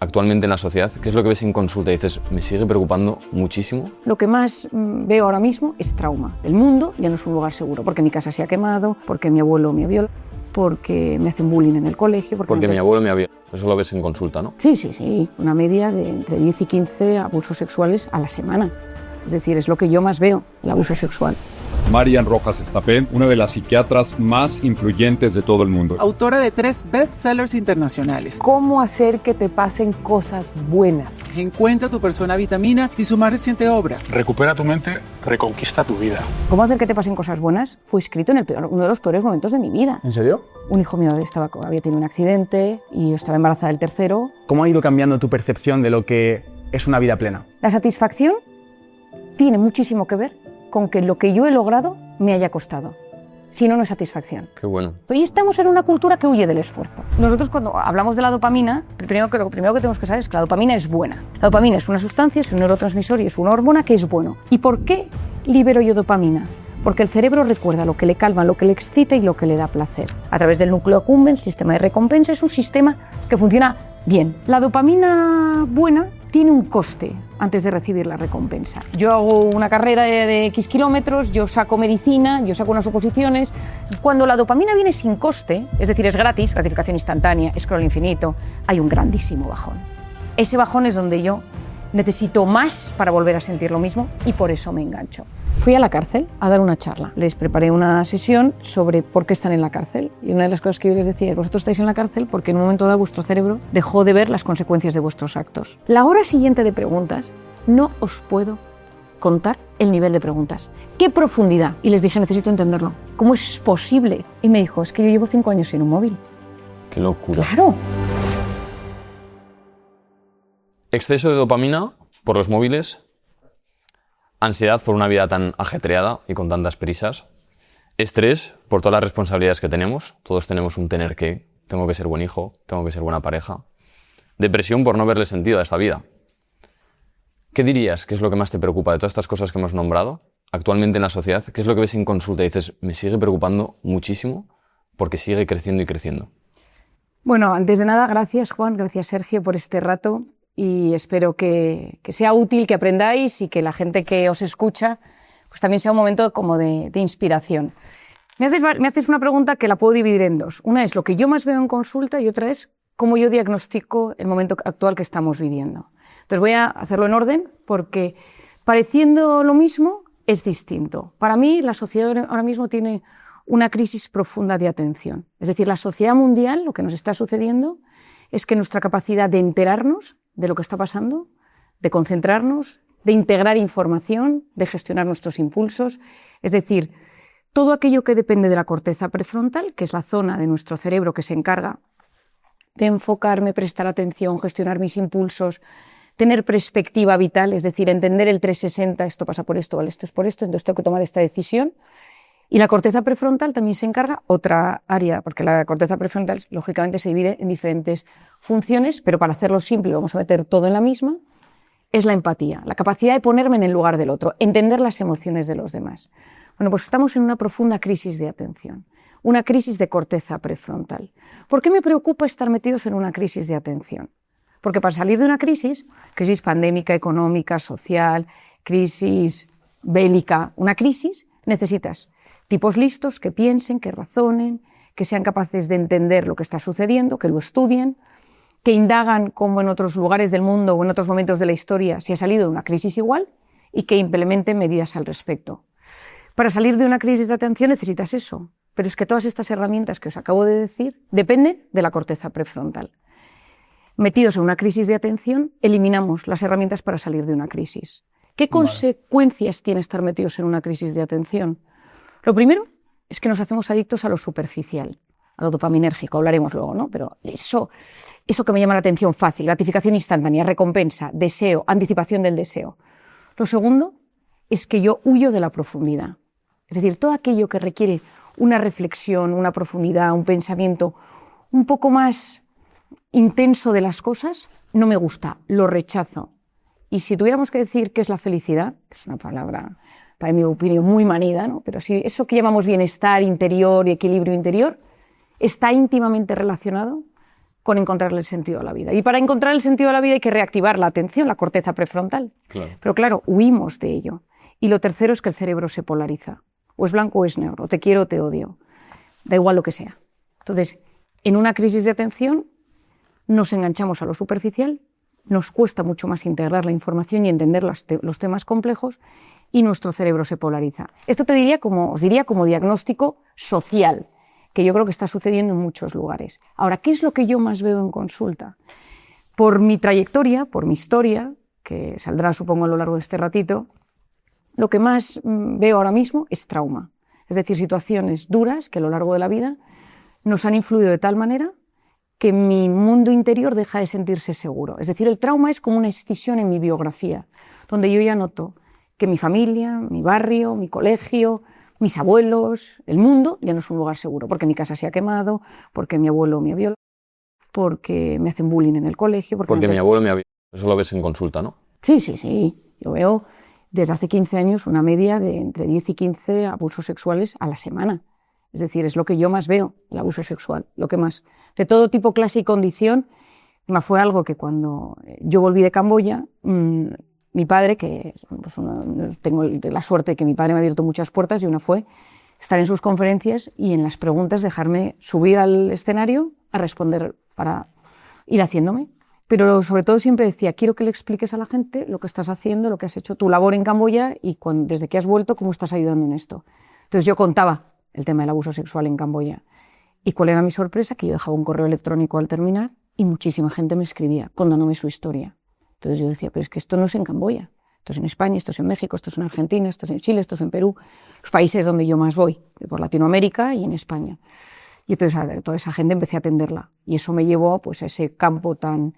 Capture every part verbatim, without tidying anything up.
actualmente en la sociedad, ¿qué es lo que ves en consulta y dices, me sigue preocupando muchísimo? Lo que más mm, veo ahora mismo es trauma. El mundo ya no es un lugar seguro, porque mi casa se ha quemado, porque mi abuelo me ha violado, porque me hacen bullying en el colegio. Porque, porque me... mi abuelo me ha violado. Eso lo ves en consulta, ¿no? Sí, sí, sí. Una media de entre diez y quince abusos sexuales a la semana. Es decir, es lo que yo más veo, el abuso sexual. Marian Rojas Estapé, una de las psiquiatras más influyentes de todo el mundo. Autora de tres bestsellers internacionales. ¿Cómo hacer que te pasen cosas buenas? Encuentra tu persona vitamina y su más reciente obra. Recupera tu mente, reconquista tu vida. ¿Cómo hacer que te pasen cosas buenas? Fue escrito en el peor, uno de los peores momentos de mi vida. ¿En serio? Un hijo mío estaba, había tenido un accidente y yo estaba embarazada del tercero. ¿Cómo ha ido cambiando tu percepción de lo que es una vida plena? La satisfacción tiene muchísimo que ver con que lo que yo he logrado me haya costado. Si no, no es satisfacción. Qué bueno. Hoy estamos en una cultura que huye del esfuerzo. Nosotros cuando hablamos de la dopamina, lo primero que, lo primero que tenemos que saber es que la dopamina es buena. La dopamina es una sustancia, es un neurotransmisor y es una hormona que es bueno. ¿Y por qué libero yo dopamina? Porque el cerebro recuerda lo que le calma, lo que le excita y lo que le da placer. A través del núcleo accumbens, sistema de recompensa, es un sistema que funciona bien. La dopamina buena tiene un coste antes de recibir la recompensa. Yo hago una carrera de, de X kilómetros, yo saco medicina, yo saco unas oposiciones. Cuando la dopamina viene sin coste, es decir, es gratis, gratificación instantánea, scroll infinito, hay un grandísimo bajón. Ese bajón es donde yo necesito más para volver a sentir lo mismo y por eso me engancho. Fui a la cárcel a dar una charla. Les preparé una sesión sobre por qué están en la cárcel. Y una de las cosas que yo les decía es, vosotros estáis en la cárcel porque en un momento dado vuestro cerebro dejó de ver las consecuencias de vuestros actos. La hora siguiente de preguntas, no os puedo contar el nivel de preguntas. ¿Qué profundidad? Y les dije, necesito entenderlo. ¿Cómo es posible? Y me dijo, es que yo llevo cinco años sin un móvil. Qué locura. Claro. Exceso de dopamina por los móviles, ansiedad por una vida tan ajetreada y con tantas prisas, estrés por todas las responsabilidades que tenemos, todos tenemos un tener que, tengo que ser buen hijo, tengo que ser buena pareja, depresión por no verle sentido a esta vida. ¿Qué dirías que es lo que más te preocupa de todas estas cosas que hemos nombrado actualmente en la sociedad? ¿Qué es lo que ves en consulta y dices, me sigue preocupando muchísimo porque sigue creciendo y creciendo? Bueno, antes de nada, gracias Juan, gracias Sergio por este rato. Y espero que, que sea útil, que aprendáis y que la gente que os escucha pues también sea un momento como de, de inspiración. Me haces, me haces una pregunta que la puedo dividir en dos. Una es lo que yo más veo en consulta y otra es cómo yo diagnostico el momento actual que estamos viviendo. Entonces voy a hacerlo en orden porque pareciendo lo mismo es distinto. Para mí la sociedad ahora mismo tiene una crisis profunda de atención. Es decir, la sociedad mundial, lo que nos está sucediendo es que nuestra capacidad de enterarnos de lo que está pasando, de concentrarnos, de integrar información, de gestionar nuestros impulsos. Es decir, todo aquello que depende de la corteza prefrontal, que es la zona de nuestro cerebro que se encarga de enfocarme, prestar atención, gestionar mis impulsos, tener perspectiva vital, es decir, entender el trescientos sesenta, esto pasa por esto, esto es por esto, entonces tengo que tomar esta decisión. Y la corteza prefrontal también se encarga otra área, porque la corteza prefrontal lógicamente se divide en diferentes funciones, pero para hacerlo simple vamos a meter todo en la misma, es la empatía, la capacidad de ponerme en el lugar del otro, entender las emociones de los demás. Bueno, pues estamos en una profunda crisis de atención, una crisis de corteza prefrontal. ¿Por qué me preocupa estar metidos en una crisis de atención? Porque para salir de una crisis, crisis pandémica, económica, social, crisis bélica, una crisis, necesitas tipos listos que piensen, que razonen, que sean capaces de entender lo que está sucediendo, que lo estudien, que indagan como en otros lugares del mundo o en otros momentos de la historia si ha salido de una crisis igual y que implementen medidas al respecto. Para salir de una crisis de atención necesitas eso, pero es que todas estas herramientas que os acabo de decir dependen de la corteza prefrontal. Metidos en una crisis de atención, eliminamos las herramientas para salir de una crisis. ¿Qué consecuencias tiene estar metidos en una crisis de atención? Lo primero es que nos hacemos adictos a lo superficial, a lo dopaminérgico, hablaremos luego, ¿no? Pero eso, eso que me llama la atención fácil, gratificación instantánea, recompensa, deseo, anticipación del deseo. Lo segundo es que yo huyo de la profundidad. Es decir, todo aquello que requiere una reflexión, una profundidad, un pensamiento un poco más intenso de las cosas, no me gusta, lo rechazo. Y si tuviéramos que decir qué es la felicidad, que es una palabra, para mi opinión, muy manida, ¿no? Pero si eso que llamamos bienestar interior y equilibrio interior está íntimamente relacionado con encontrarle el sentido a la vida. Y para encontrar el sentido a la vida hay que reactivar la atención, la corteza prefrontal. Claro. Pero claro, huimos de ello. Y lo tercero es que el cerebro se polariza. O es blanco o es negro, o te quiero o te odio. Da igual lo que sea. Entonces, en una crisis de atención nos enganchamos a lo superficial, nos cuesta mucho más integrar la información y entender los, te los temas complejos y nuestro cerebro se polariza. Esto te diría como, os diría como diagnóstico social, que yo creo que está sucediendo en muchos lugares. Ahora, ¿qué es lo que yo más veo en consulta? Por mi trayectoria, por mi historia, que saldrá supongo a lo largo de este ratito, lo que más mmm, veo ahora mismo es trauma. Es decir, situaciones duras que a lo largo de la vida nos han influido de tal manera que mi mundo interior deja de sentirse seguro. Es decir, el trauma es como una escisión en mi biografía, donde yo ya noto que mi familia, mi barrio, mi colegio, mis abuelos, el mundo, ya no es un lugar seguro, porque mi casa se ha quemado, porque mi abuelo me ha violado, porque me hacen bullying en el colegio. Porque, porque me... mi abuelo me ha violado. Eso lo ves en consulta, ¿no? Sí, sí, sí. Yo veo desde hace quince años una media de entre diez y quince abusos sexuales a la semana. Es decir, es lo que yo más veo, el abuso sexual, lo que más. De todo tipo, clase y condición. Más fue algo que cuando yo volví de Camboya, mmm, mi padre, que pues una, tengo la suerte de que mi padre me ha abierto muchas puertas, y una fue estar en sus conferencias y en las preguntas dejarme subir al escenario a responder para ir haciéndome. Pero sobre todo siempre decía, quiero que le expliques a la gente lo que estás haciendo, lo que has hecho, tu labor en Camboya y cuando, desde que has vuelto, cómo estás ayudando en esto. Entonces yo contaba el tema del abuso sexual en Camboya. ¿Y cuál era mi sorpresa? Que yo dejaba un correo electrónico al terminar y muchísima gente me escribía contándome su historia. Entonces yo decía, pero es que esto no es en Camboya, esto es en España, esto es en México, esto es en Argentina, esto es en Chile, esto es en Perú, los países donde yo más voy, por Latinoamérica y en España. Y entonces a ver, toda esa gente empecé a atenderla y eso me llevó pues, a ese campo tan,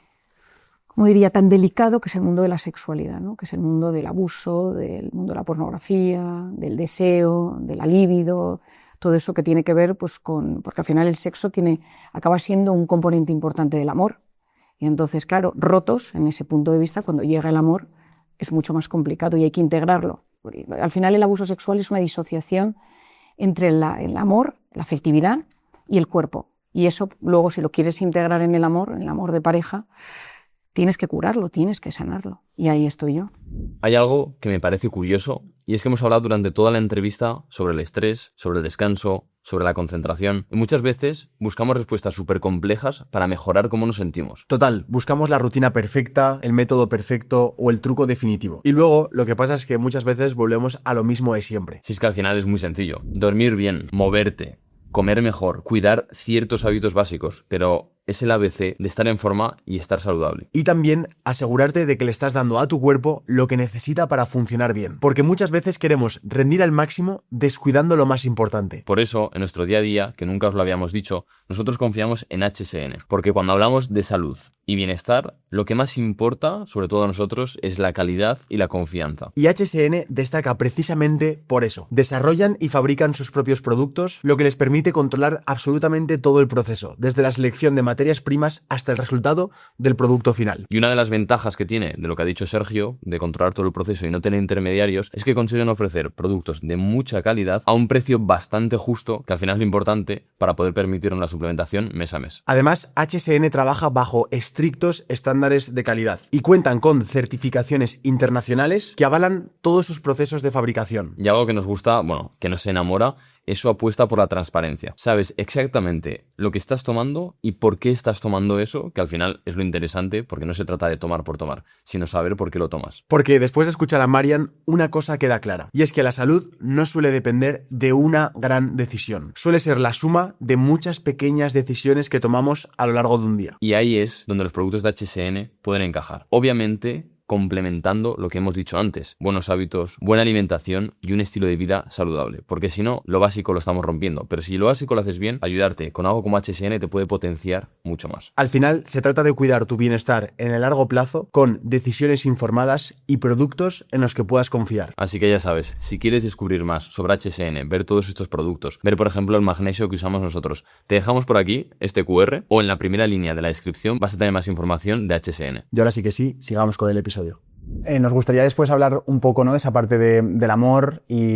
como diría, tan delicado que es el mundo de la sexualidad, ¿no? Que es el mundo del abuso, del mundo de la pornografía, del deseo, de la libido, todo eso que tiene que ver pues, con, porque al final el sexo tiene, acaba siendo un componente importante del amor. Y entonces, claro, rotos en ese punto de vista, cuando llega el amor, es mucho más complicado y hay que integrarlo. Al final el abuso sexual es una disociación entre la, el amor, la afectividad y el cuerpo. Y eso luego, si lo quieres integrar en el amor, en el amor de pareja, tienes que curarlo, tienes que sanarlo. Y ahí estoy yo. Hay algo que me parece curioso y es que hemos hablado durante toda la entrevista sobre el estrés, sobre el descanso, sobre la concentración y muchas veces buscamos respuestas súper complejas para mejorar cómo nos sentimos. Total, buscamos la rutina perfecta, el método perfecto o el truco definitivo. Y luego lo que pasa es que muchas veces volvemos a lo mismo de siempre. Si es que al final es muy sencillo. Dormir bien, moverte, comer mejor, cuidar ciertos hábitos básicos, pero es el A B C de estar en forma y estar saludable. Y también asegurarte de que le estás dando a tu cuerpo lo que necesita para funcionar bien. Porque muchas veces queremos rendir al máximo descuidando lo más importante. Por eso, en nuestro día a día, que nunca os lo habíamos dicho, nosotros confiamos en H S N. Porque cuando hablamos de salud y bienestar, lo que más importa, sobre todo a nosotros, es la calidad y la confianza. Y H S N destaca precisamente por eso. Desarrollan y fabrican sus propios productos, lo que les permite controlar absolutamente todo el proceso, desde la selección de materias primas hasta el resultado del producto final. Y una de las ventajas que tiene de lo que ha dicho Sergio, de controlar todo el proceso y no tener intermediarios, es que consiguen ofrecer productos de mucha calidad a un precio bastante justo, que al final es lo importante para poder permitirnos la suplementación mes a mes. Además, H S N trabaja bajo estrictos estándares de calidad y cuentan con certificaciones internacionales que avalan todos sus procesos de fabricación. Y algo que nos gusta, bueno, que nos enamora, es su apuesta por la transparencia. Sabes exactamente lo que estás tomando y por qué estás tomando eso, que al final es lo interesante, porque no se trata de tomar por tomar, sino saber por qué lo tomas. Porque después de escuchar a Marian, una cosa queda clara, y es que la salud no suele depender de una gran decisión. Suele ser la suma de muchas pequeñas decisiones que tomamos a lo largo de un día. Y ahí es donde los productos de H S N pueden encajar. Obviamente, complementando lo que hemos dicho antes, buenos hábitos, buena alimentación y un estilo de vida saludable, porque si no, lo básico lo estamos rompiendo, pero si lo básico lo haces bien, ayudarte con algo como H S N te puede potenciar mucho más. Al final, se trata de cuidar tu bienestar en el largo plazo con decisiones informadas y productos en los que puedas confiar. Así que ya sabes, si quieres descubrir más sobre H S N, ver todos estos productos, ver por ejemplo el magnesio que usamos nosotros, te dejamos por aquí este cu erre o en la primera línea de la descripción vas a tener más información de H S N. Y ahora sí que sí, sigamos con el episodio. Eh, nos gustaría después hablar un poco, ¿no?, de esa parte de, del amor y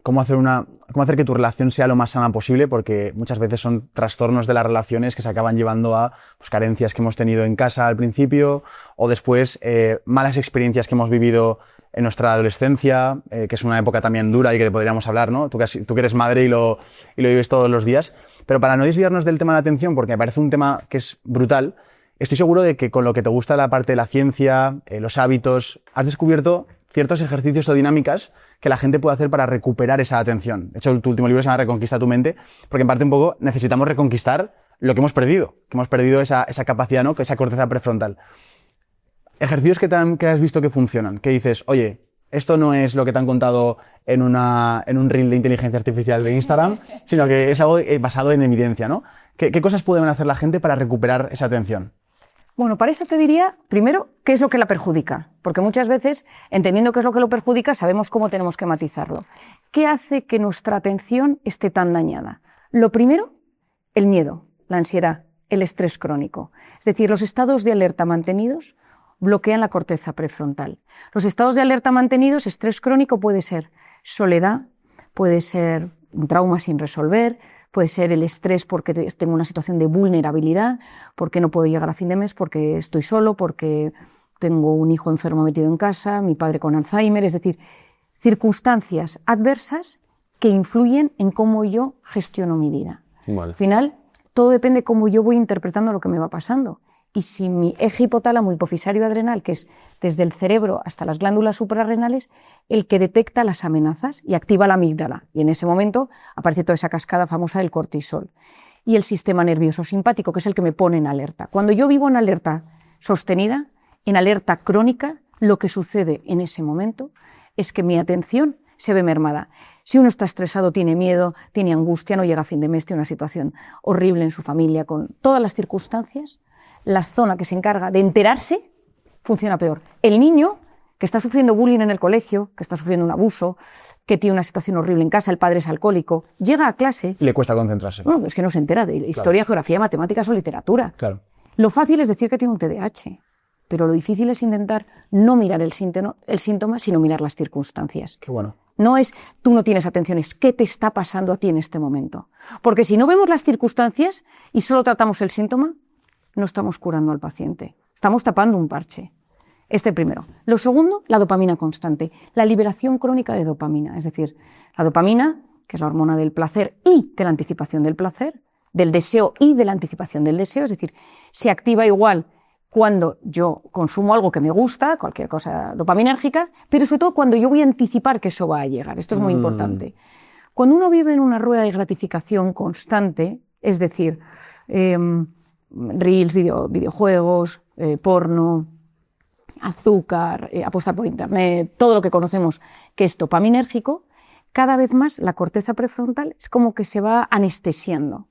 cómo hacer, una, cómo hacer que tu relación sea lo más sana posible, porque muchas veces son trastornos de las relaciones que se acaban llevando a pues, carencias que hemos tenido en casa al principio o después eh, malas experiencias que hemos vivido en nuestra adolescencia, eh, que es una época también dura y que podríamos hablar, ¿no? Tú que, has, tú que eres madre y lo, y lo vives todos los días. Pero para no desviarnos del tema de la atención, porque me parece un tema que es brutal, estoy seguro de que con lo que te gusta la parte de la ciencia, eh, los hábitos, has descubierto ciertos ejercicios o dinámicas que la gente puede hacer para recuperar esa atención. De hecho, tu último libro se llama Reconquista tu mente, porque en parte un poco necesitamos reconquistar lo que hemos perdido, que hemos perdido esa, esa capacidad, ¿no? Que esa corteza prefrontal. Ejercicios que, te han, que has visto que funcionan, que dices, oye, esto no es lo que te han contado en, una, en un reel de inteligencia artificial de Instagram, sino que es algo basado en evidencia, ¿no? ¿Qué, qué cosas pueden hacer la gente para recuperar esa atención? Bueno, para eso te diría, primero, qué es lo que la perjudica. Porque muchas veces, entendiendo qué es lo que lo perjudica, sabemos cómo tenemos que matizarlo. ¿Qué hace que nuestra atención esté tan dañada? Lo primero, el miedo, la ansiedad, el estrés crónico. Es decir, los estados de alerta mantenidos bloquean la corteza prefrontal. Los estados de alerta mantenidos, estrés crónico puede ser soledad, puede ser un trauma sin resolver, puede ser el estrés porque tengo una situación de vulnerabilidad, porque no puedo llegar a fin de mes, porque estoy solo, porque tengo un hijo enfermo metido en casa, mi padre con Alzheimer, es decir, circunstancias adversas que influyen en cómo yo gestiono mi vida. Vale. Al final, todo depende de cómo yo voy interpretando lo que me va pasando. Y si mi eje hipotálamo hipofisario adrenal, que es desde el cerebro hasta las glándulas suprarrenales, el que detecta las amenazas y activa la amígdala. Y en ese momento aparece toda esa cascada famosa del cortisol. Y el sistema nervioso simpático, que es el que me pone en alerta. Cuando yo vivo en alerta sostenida, en alerta crónica, lo que sucede en ese momento es que mi atención se ve mermada. Si uno está estresado, tiene miedo, tiene angustia, no llega a fin de mes, tiene una situación horrible en su familia, con todas las circunstancias, la zona que se encarga de enterarse funciona peor. El niño que está sufriendo bullying en el colegio, que está sufriendo un abuso, que tiene una situación horrible en casa, el padre es alcohólico, llega a clase... Le cuesta concentrarse. No, es que no se entera de historia, claro. Geografía, matemáticas o literatura. Claro. Lo fácil es decir que tiene un T D A H, pero lo difícil es intentar no mirar el síntoma, el síntoma, sino mirar las circunstancias. Qué bueno. No es tú no tienes atención, es qué te está pasando a ti en este momento. Porque si no vemos las circunstancias y solo tratamos el síntoma, no estamos curando al paciente, estamos tapando un parche. Este primero. Lo segundo, la dopamina constante, la liberación crónica de dopamina. Es decir, la dopamina, que es la hormona del placer y de la anticipación del placer, del deseo y de la anticipación del deseo, es decir, se activa igual cuando yo consumo algo que me gusta, cualquier cosa dopaminérgica, pero sobre todo cuando yo voy a anticipar que eso va a llegar. Esto es muy mm. importante. Cuando uno vive en una rueda de gratificación constante, es decir, eh, reels, video, videojuegos, eh, porno, azúcar, eh, apostar por internet, todo lo que conocemos que es dopaminérgico, cada vez más la corteza prefrontal es como que se va anestesiando.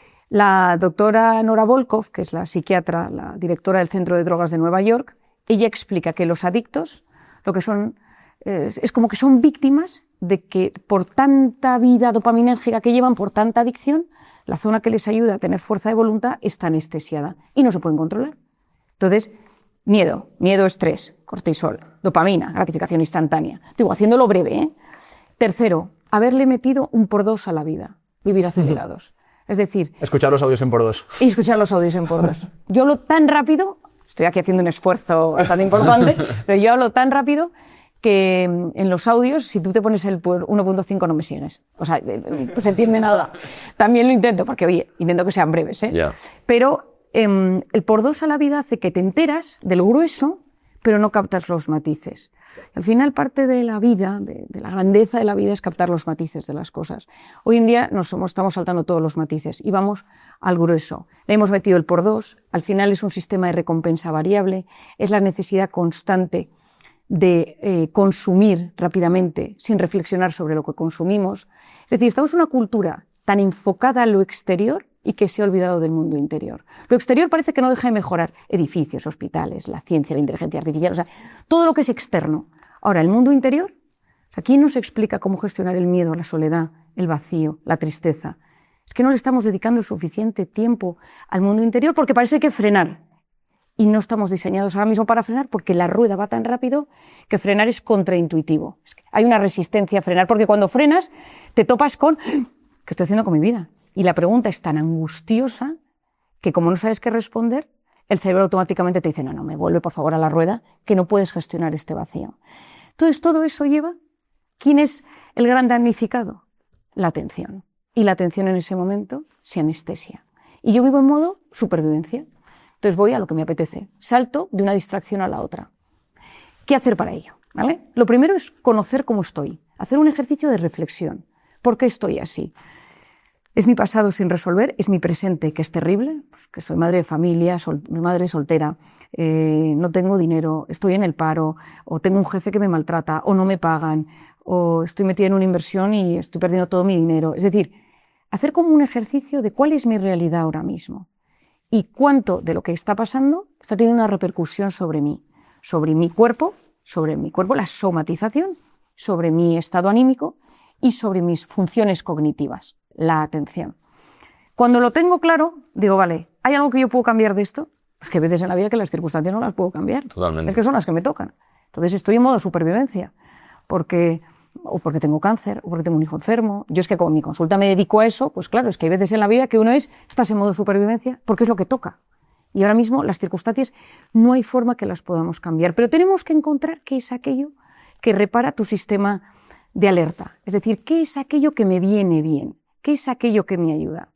La doctora Nora Volkow, que es la psiquiatra, la directora del Centro de Drogas de Nueva York, ella explica que los adictos lo que son, eh, es como que son víctimas de que por tanta vida dopaminérgica que llevan, por tanta adicción, la zona que les ayuda a tener fuerza de voluntad está anestesiada y no se pueden controlar. Entonces, miedo, miedo, estrés, cortisol, dopamina, gratificación instantánea. Digo, haciéndolo breve, ¿eh? Tercero, haberle metido un por dos a la vida, vivir acelerados. Es decir... Escuchar los audios en por dos. Y escuchar los audios en por dos. Yo hablo tan rápido, estoy aquí haciendo un esfuerzo bastante importante, pero yo hablo tan rápido que en los audios, si tú te pones el uno punto cinco no me sigues. O sea, pues se entiende nada. También lo intento, porque oye, intento que sean breves, ¿eh? Yeah. Pero eh, el por dos a la vida hace que te enteras del grueso, pero no captas los matices. Al final, parte de la vida, de, de la grandeza de la vida, es captar los matices de las cosas. Hoy en día nos somos, estamos saltando todos los matices y vamos al grueso. Le hemos metido el por dos, al final es un sistema de recompensa variable, es la necesidad constante de eh, consumir rápidamente sin reflexionar sobre lo que consumimos. Es decir, estamos en una cultura tan enfocada a lo exterior y que se ha olvidado del mundo interior. Lo exterior parece que no deja de mejorar. Edificios, hospitales, la ciencia, la inteligencia artificial, o sea, todo lo que es externo. Ahora, el mundo interior, o sea, ¿quién nos explica cómo gestionar el miedo, la soledad, el vacío, la tristeza? Es que no le estamos dedicando suficiente tiempo al mundo interior porque parece que hay que frenar. y no estamos diseñados ahora mismo para frenar porque la rueda va tan rápido que frenar es contraintuitivo. Es que hay una resistencia a frenar porque cuando frenas te topas con ¿qué estoy haciendo con mi vida? Y la pregunta es tan angustiosa que como no sabes qué responder, el cerebro automáticamente te dice no, no, me vuelve por favor a la rueda que no puedes gestionar este vacío. Entonces todo eso lleva, ¿quién es el gran damnificado? La atención. Y la atención en ese momento se anestesia. Y yo vivo en modo supervivencia. Entonces voy a lo que me apetece. Salto de una distracción a la otra. ¿Qué hacer para ello? ¿Vale? Lo primero es conocer cómo estoy. Hacer un ejercicio de reflexión. ¿Por qué estoy así? ¿Es mi pasado sin resolver? ¿Es mi presente que es terrible? Pues que soy madre de familia, sol, madre soltera, eh, no tengo dinero, estoy en el paro, o tengo un jefe que me maltrata, o no me pagan, o estoy metida en una inversión y estoy perdiendo todo mi dinero. Es decir, hacer como un ejercicio de cuál es mi realidad ahora mismo y cuánto de lo que está pasando está teniendo una repercusión sobre mí, sobre mi cuerpo, sobre mi cuerpo, la somatización, sobre mi estado anímico y sobre mis funciones cognitivas, la atención. Cuando lo tengo claro, digo, vale, ¿hay algo que yo puedo cambiar de esto? Pues que hay veces en la vida que las circunstancias no las puedo cambiar. Totalmente. Es que son las que me tocan. Entonces estoy en modo supervivencia, porque, o porque tengo cáncer, o porque tengo un hijo enfermo. Yo es que como mi consulta me dedico a eso, pues claro, es que hay veces en la vida que uno es, estás en modo supervivencia, porque es lo que toca. Y ahora mismo las circunstancias no hay forma que las podamos cambiar, pero tenemos que encontrar qué es aquello que repara tu sistema de alerta. Es decir, qué es aquello que me viene bien, qué es aquello que me ayuda.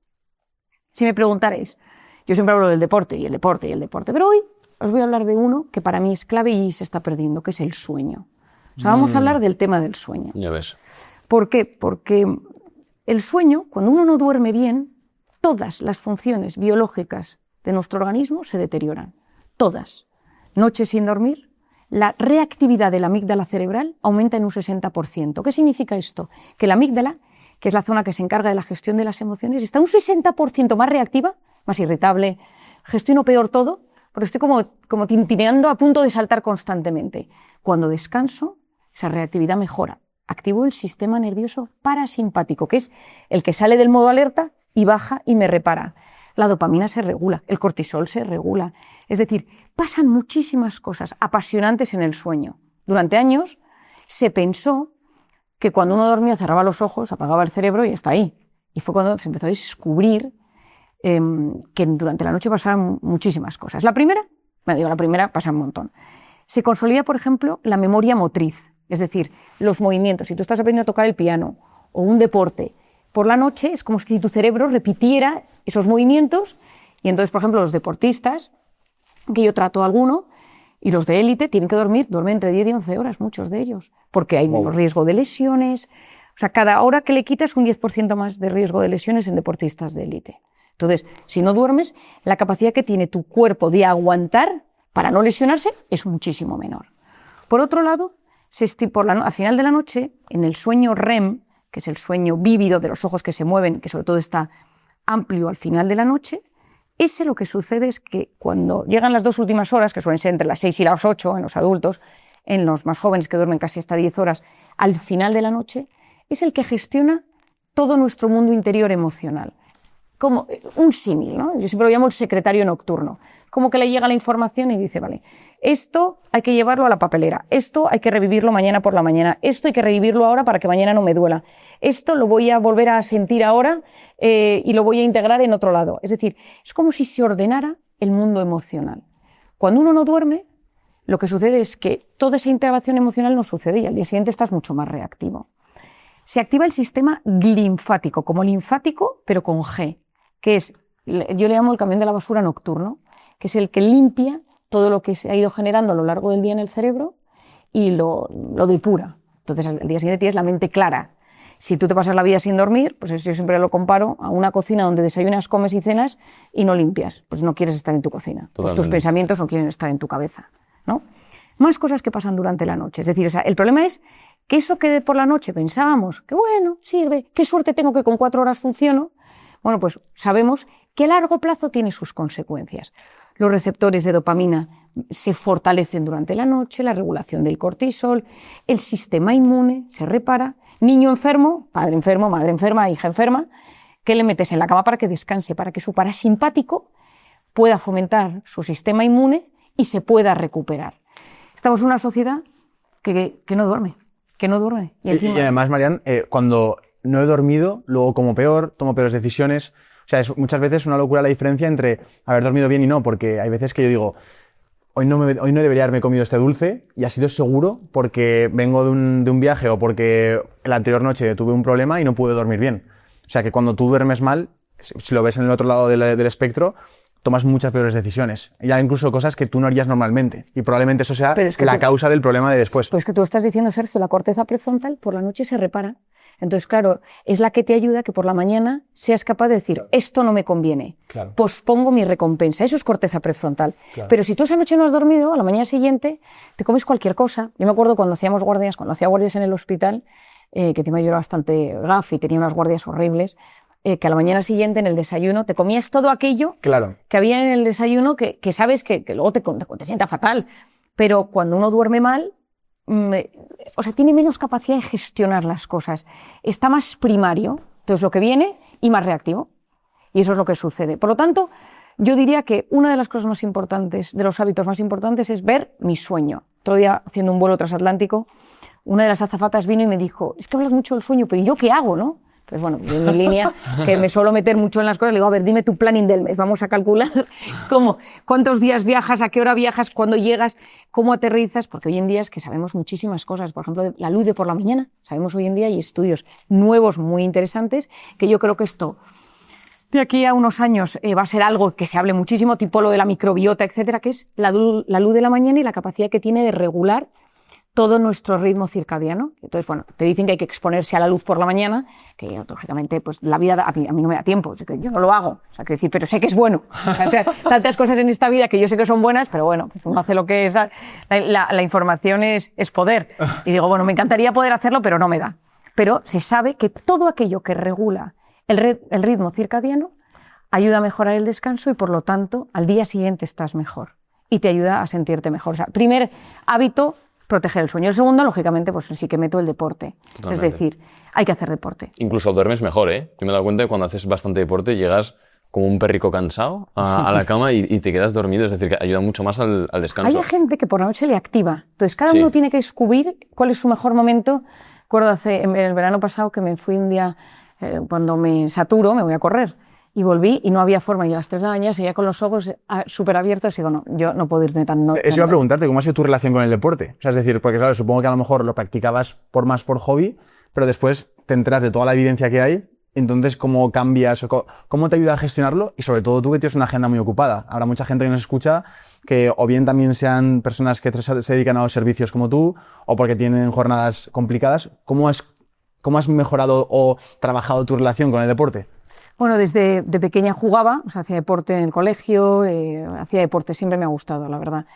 Si me preguntarais, yo siempre hablo del deporte y el deporte y el deporte, pero hoy os voy a hablar de uno que para mí es clave y se está perdiendo, que es el sueño. O sea, vamos mm. a hablar del tema del sueño. Ya ves. ¿Por qué? Porque el sueño, cuando uno no duerme bien, todas las funciones biológicas de nuestro organismo se deterioran. Todas. Noches sin dormir, la reactividad de la amígdala cerebral aumenta en un sesenta por ciento. ¿Qué significa esto? Que la amígdala, que es la zona que se encarga de la gestión de las emociones, está un sesenta por ciento más reactiva, más irritable, gestiono peor todo, porque estoy como, como tintineando a punto de saltar constantemente. Cuando descanso, esa reactividad mejora. Activo el sistema nervioso parasimpático, que es el que sale del modo alerta y baja y me repara. La dopamina se regula, el cortisol se regula. Es decir, pasan muchísimas cosas apasionantes en el sueño. Durante años se pensó que cuando uno dormía cerraba los ojos, apagaba el cerebro y está ahí. Y fue cuando se empezó a descubrir eh, que durante la noche pasaban muchísimas cosas. La primera, bueno, digo, la primera pasa un montón. Se consolida, por ejemplo, la memoria motriz, es decir, los movimientos. Si tú estás aprendiendo a tocar el piano o un deporte, por la noche es como si tu cerebro repitiera esos movimientos y entonces, por ejemplo, los deportistas, que yo trato a alguno, y los de élite tienen que dormir, duermen entre diez y once horas, muchos de ellos, porque hay menos riesgo de lesiones. O sea, cada hora que le quitas un diez por ciento más de riesgo de lesiones en deportistas de élite. Entonces, si no duermes, la capacidad que tiene tu cuerpo de aguantar para no lesionarse es muchísimo menor. Por otro lado, se esti- por la no- a final de la noche, en el sueño R E M, que es el sueño vívido de los ojos que se mueven, que sobre todo está amplio al final de la noche, ese lo que sucede es que cuando llegan las dos últimas horas, que suelen ser entre las seis y las ocho en los adultos, en los más jóvenes que duermen casi hasta diez horas, al final de la noche, es el que gestiona todo nuestro mundo interior emocional. Como un símil, ¿no? Yo siempre lo llamo el secretario nocturno. Como que le llega la información y dice, vale, esto hay que llevarlo a la papelera, esto hay que revivirlo mañana por la mañana, esto hay que revivirlo ahora para que mañana no me duela, esto lo voy a volver a sentir ahora eh, y lo voy a integrar en otro lado. Es decir, es como si se ordenara el mundo emocional. Cuando uno no duerme, lo que sucede es que toda esa integración emocional no sucede y al día siguiente estás mucho más reactivo. Se activa el sistema linfático, como linfático, pero con G, que es, yo le llamo el camión de la basura nocturno, que es el que limpia todo lo que se ha ido generando a lo largo del día en el cerebro y lo, lo depura. Entonces, al día siguiente tienes la mente clara. Si tú te pasas la vida sin dormir, pues eso yo siempre lo comparo a una cocina donde desayunas, comes y cenas y no limpias. Pues no quieres estar en tu cocina. Pues tus pensamientos no quieren estar en tu cabeza, ¿no? Más cosas que pasan durante la noche. Es decir, o sea, el problema es que eso que por la noche pensábamos que bueno, sirve, qué suerte tengo que con cuatro horas funciono. Bueno, pues sabemos que a largo plazo tiene sus consecuencias. Los receptores de dopamina se fortalecen durante la noche, la regulación del cortisol, el sistema inmune se repara. Niño enfermo, padre enfermo, madre enferma, hija enferma, ¿qué le metes en la cama para que descanse? Para que su parasimpático pueda fomentar su sistema inmune y se pueda recuperar. Estamos en una sociedad que, que no duerme, que no duerme. Y, encima... y además, Marian, eh, cuando no he dormido, luego como peor, tomo peores decisiones. O sea, es muchas veces una locura la diferencia entre haber dormido bien y no, porque hay veces que yo digo, hoy no, me, hoy no debería haberme comido este dulce y ha sido seguro porque vengo de un, de un viaje o porque la anterior noche tuve un problema y no pude dormir bien. O sea, que cuando tú duermes mal, si lo ves en el otro lado del, del espectro, tomas muchas peores decisiones. Ya incluso cosas que tú no harías normalmente. Y probablemente eso sea es que la tú, causa del problema de después. Pues que tú estás diciendo, Sergio, la corteza prefrontal por la noche se repara. Entonces, claro, es la que te ayuda a que por la mañana seas capaz de decir, claro, esto no me conviene, claro, pospongo mi recompensa. Eso es corteza prefrontal. Claro. Pero si tú esa noche no has dormido, a la mañana siguiente te comes cualquier cosa. Yo me acuerdo cuando hacíamos guardias, cuando hacía guardias en el hospital, eh, que encima yo era bastante gaf y tenía unas guardias horribles, eh, que a la mañana siguiente en el desayuno te comías todo aquello, claro, que había en el desayuno que, que sabes que, que luego te, te, te sienta fatal. Pero cuando uno duerme mal, o sea, tiene menos capacidad de gestionar las cosas, está más primario, entonces lo que viene, y más reactivo, y eso es lo que sucede. Por lo tanto, yo diría que una de las cosas más importantes, de los hábitos más importantes, es ver mi sueño. Otro día, haciendo un vuelo transatlántico, una de las azafatas vino y me dijo, es que hablas mucho del sueño, pero ¿y yo qué hago, no? Pues bueno, yo en mi línea, que me suelo meter mucho en las cosas, le digo, a ver, dime tu planning del mes, vamos a calcular cómo, cuántos días viajas, a qué hora viajas, cuándo llegas, cómo aterrizas, porque hoy en día es que sabemos muchísimas cosas, por ejemplo, la luz de por la mañana, sabemos hoy en día, hay estudios nuevos muy interesantes, que yo creo que esto, de aquí a unos años, eh, va a ser algo que se hable muchísimo, tipo lo de la microbiota, etcétera, que es la, la luz de la mañana y la capacidad que tiene de regular todo nuestro ritmo circadiano. Entonces, bueno, te dicen que hay que exponerse a la luz por la mañana, que lógicamente, pues la vida, a mí, a mí no me da tiempo, yo no lo hago, o sea, que decir, pero sé que es bueno. O sea, tantas cosas en esta vida que yo sé que son buenas, pero bueno, pues uno hace lo que es, la, la, la información es, es poder. Y digo, bueno, me encantaría poder hacerlo, pero no me da. Pero se sabe que todo aquello que regula el, re, el ritmo circadiano ayuda a mejorar el descanso y, por lo tanto, al día siguiente estás mejor y te ayuda a sentirte mejor. O sea, primer hábito, proteger el sueño. El segundo, lógicamente, pues sí que meto el deporte. Totalmente. Es decir, hay que hacer deporte. Incluso duermes mejor, ¿eh? Yo me he dado cuenta que cuando haces bastante deporte llegas como un perrico cansado a, a la cama y, y te quedas dormido. Es decir, que ayuda mucho más al, al descanso. Hay gente que por la noche le activa. Entonces, cada sí. uno tiene que descubrir cuál es su mejor momento. Recuerdo hace, en el verano pasado que me fui un día, eh, cuando me saturo, me voy a correr. Y volví y no había forma, y a las tres de la mañana seguía con los ojos súper abiertos y digo, no, yo no puedo irme tan... No, Eso iba a preguntarte, ¿cómo ha sido tu relación con el deporte? O sea, es decir, porque claro, supongo que a lo mejor lo practicabas por más por hobby, pero después te enteras de toda la evidencia que hay, entonces ¿cómo cambias? O ¿Cómo te ayuda a gestionarlo? Y sobre todo tú que tienes una agenda muy ocupada. Habrá mucha gente que nos escucha que o bien también sean personas que se dedican a los servicios como tú, o porque tienen jornadas complicadas. ¿Cómo has, cómo has mejorado o trabajado tu relación con el deporte? Bueno, desde de pequeña jugaba, o sea, hacía deporte en el colegio, eh, hacía deporte, siempre me ha gustado, la verdad.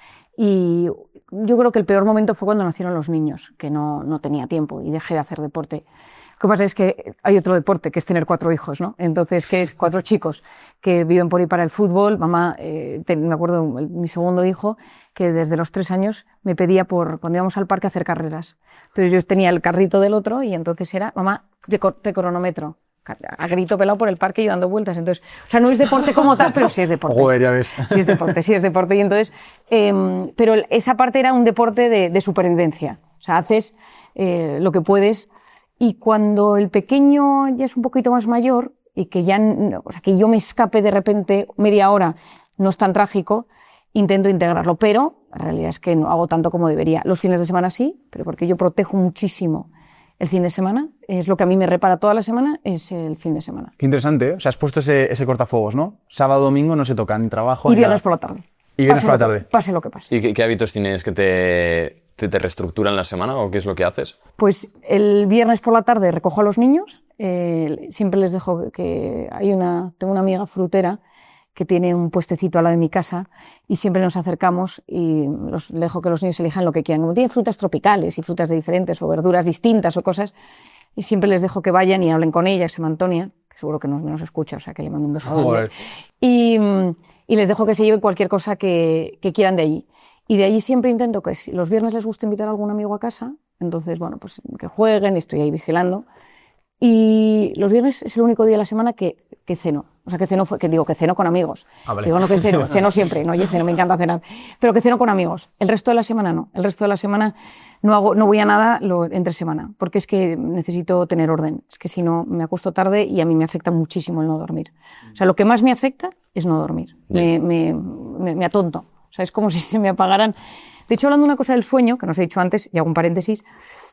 Y yo creo que el peor momento fue cuando nacieron los niños, que no, no tenía tiempo y dejé de hacer deporte. Lo que pasa es que hay otro deporte, que es tener cuatro hijos, ¿no? Entonces, que es cuatro chicos que viven por ahí para el fútbol. Mamá, eh, te, me acuerdo, mi segundo hijo, que desde los tres años me pedía por, cuando íbamos al parque, hacer carreras. Entonces yo tenía el carrito del otro y entonces era, mamá, te, te cronometro. A grito pelado por el parque y dando vueltas. Entonces, o sea, no es deporte como tal, pero sí es deporte. Joder, ya ves. Sí es deporte, sí es deporte. Y entonces, eh, pero esa parte era un deporte de, de supervivencia. O sea, haces eh, lo que puedes. Y cuando el pequeño ya es un poquito más mayor y que ya, o sea, que yo me escape de repente media hora, no es tan trágico, intento integrarlo. Pero la realidad es que no hago tanto como debería. Los fines de semana sí, pero porque yo protejo muchísimo el fin de semana, es lo que a mí me repara toda la semana, es el fin de semana. Qué interesante, ¿eh? O sea, has puesto ese, ese cortafuegos, ¿no? Sábado, domingo no se tocan, trabajo... Y viernes por la tarde. Y viernes por la tarde. Pase lo que pase. ¿Y qué, qué hábitos tienes que te, te, te reestructuran la semana o qué es lo que haces? Pues el viernes por la tarde recojo a los niños, eh, siempre les dejo que... hay una, tengo una amiga frutera que tiene un puestecito al lado de mi casa y siempre nos acercamos y los dejo que los niños elijan lo que quieran. Como tienen frutas tropicales y frutas de diferentes o verduras distintas o cosas, y siempre les dejo que vayan y hablen con ella, que se llama Antonia, que seguro que no nos escucha, o sea que le mando un beso. Y, y les dejo que se lleven cualquier cosa que, que quieran de allí. Y de allí siempre intento que si los viernes les gusta invitar a algún amigo a casa, entonces, bueno, pues que jueguen, estoy ahí vigilando. Y los viernes es el único día de la semana que, que ceno. O sea, que ceno, que digo, que ceno con amigos. Ah, vale. Digo, no que ceno, ceno siempre, no, yo ceno, me encanta cenar. Pero que ceno con amigos. El resto de la semana no. El resto de la semana no hago, no voy a nada lo, entre semana, porque es que necesito tener orden. Es que si no, me acuesto tarde y a mí me afecta muchísimo el no dormir. O sea, lo que más me afecta es no dormir. Me, me, me, me atonto. O sea, es como si se me apagaran. De hecho, hablando de una cosa del sueño, que no os he dicho antes, y hago un paréntesis,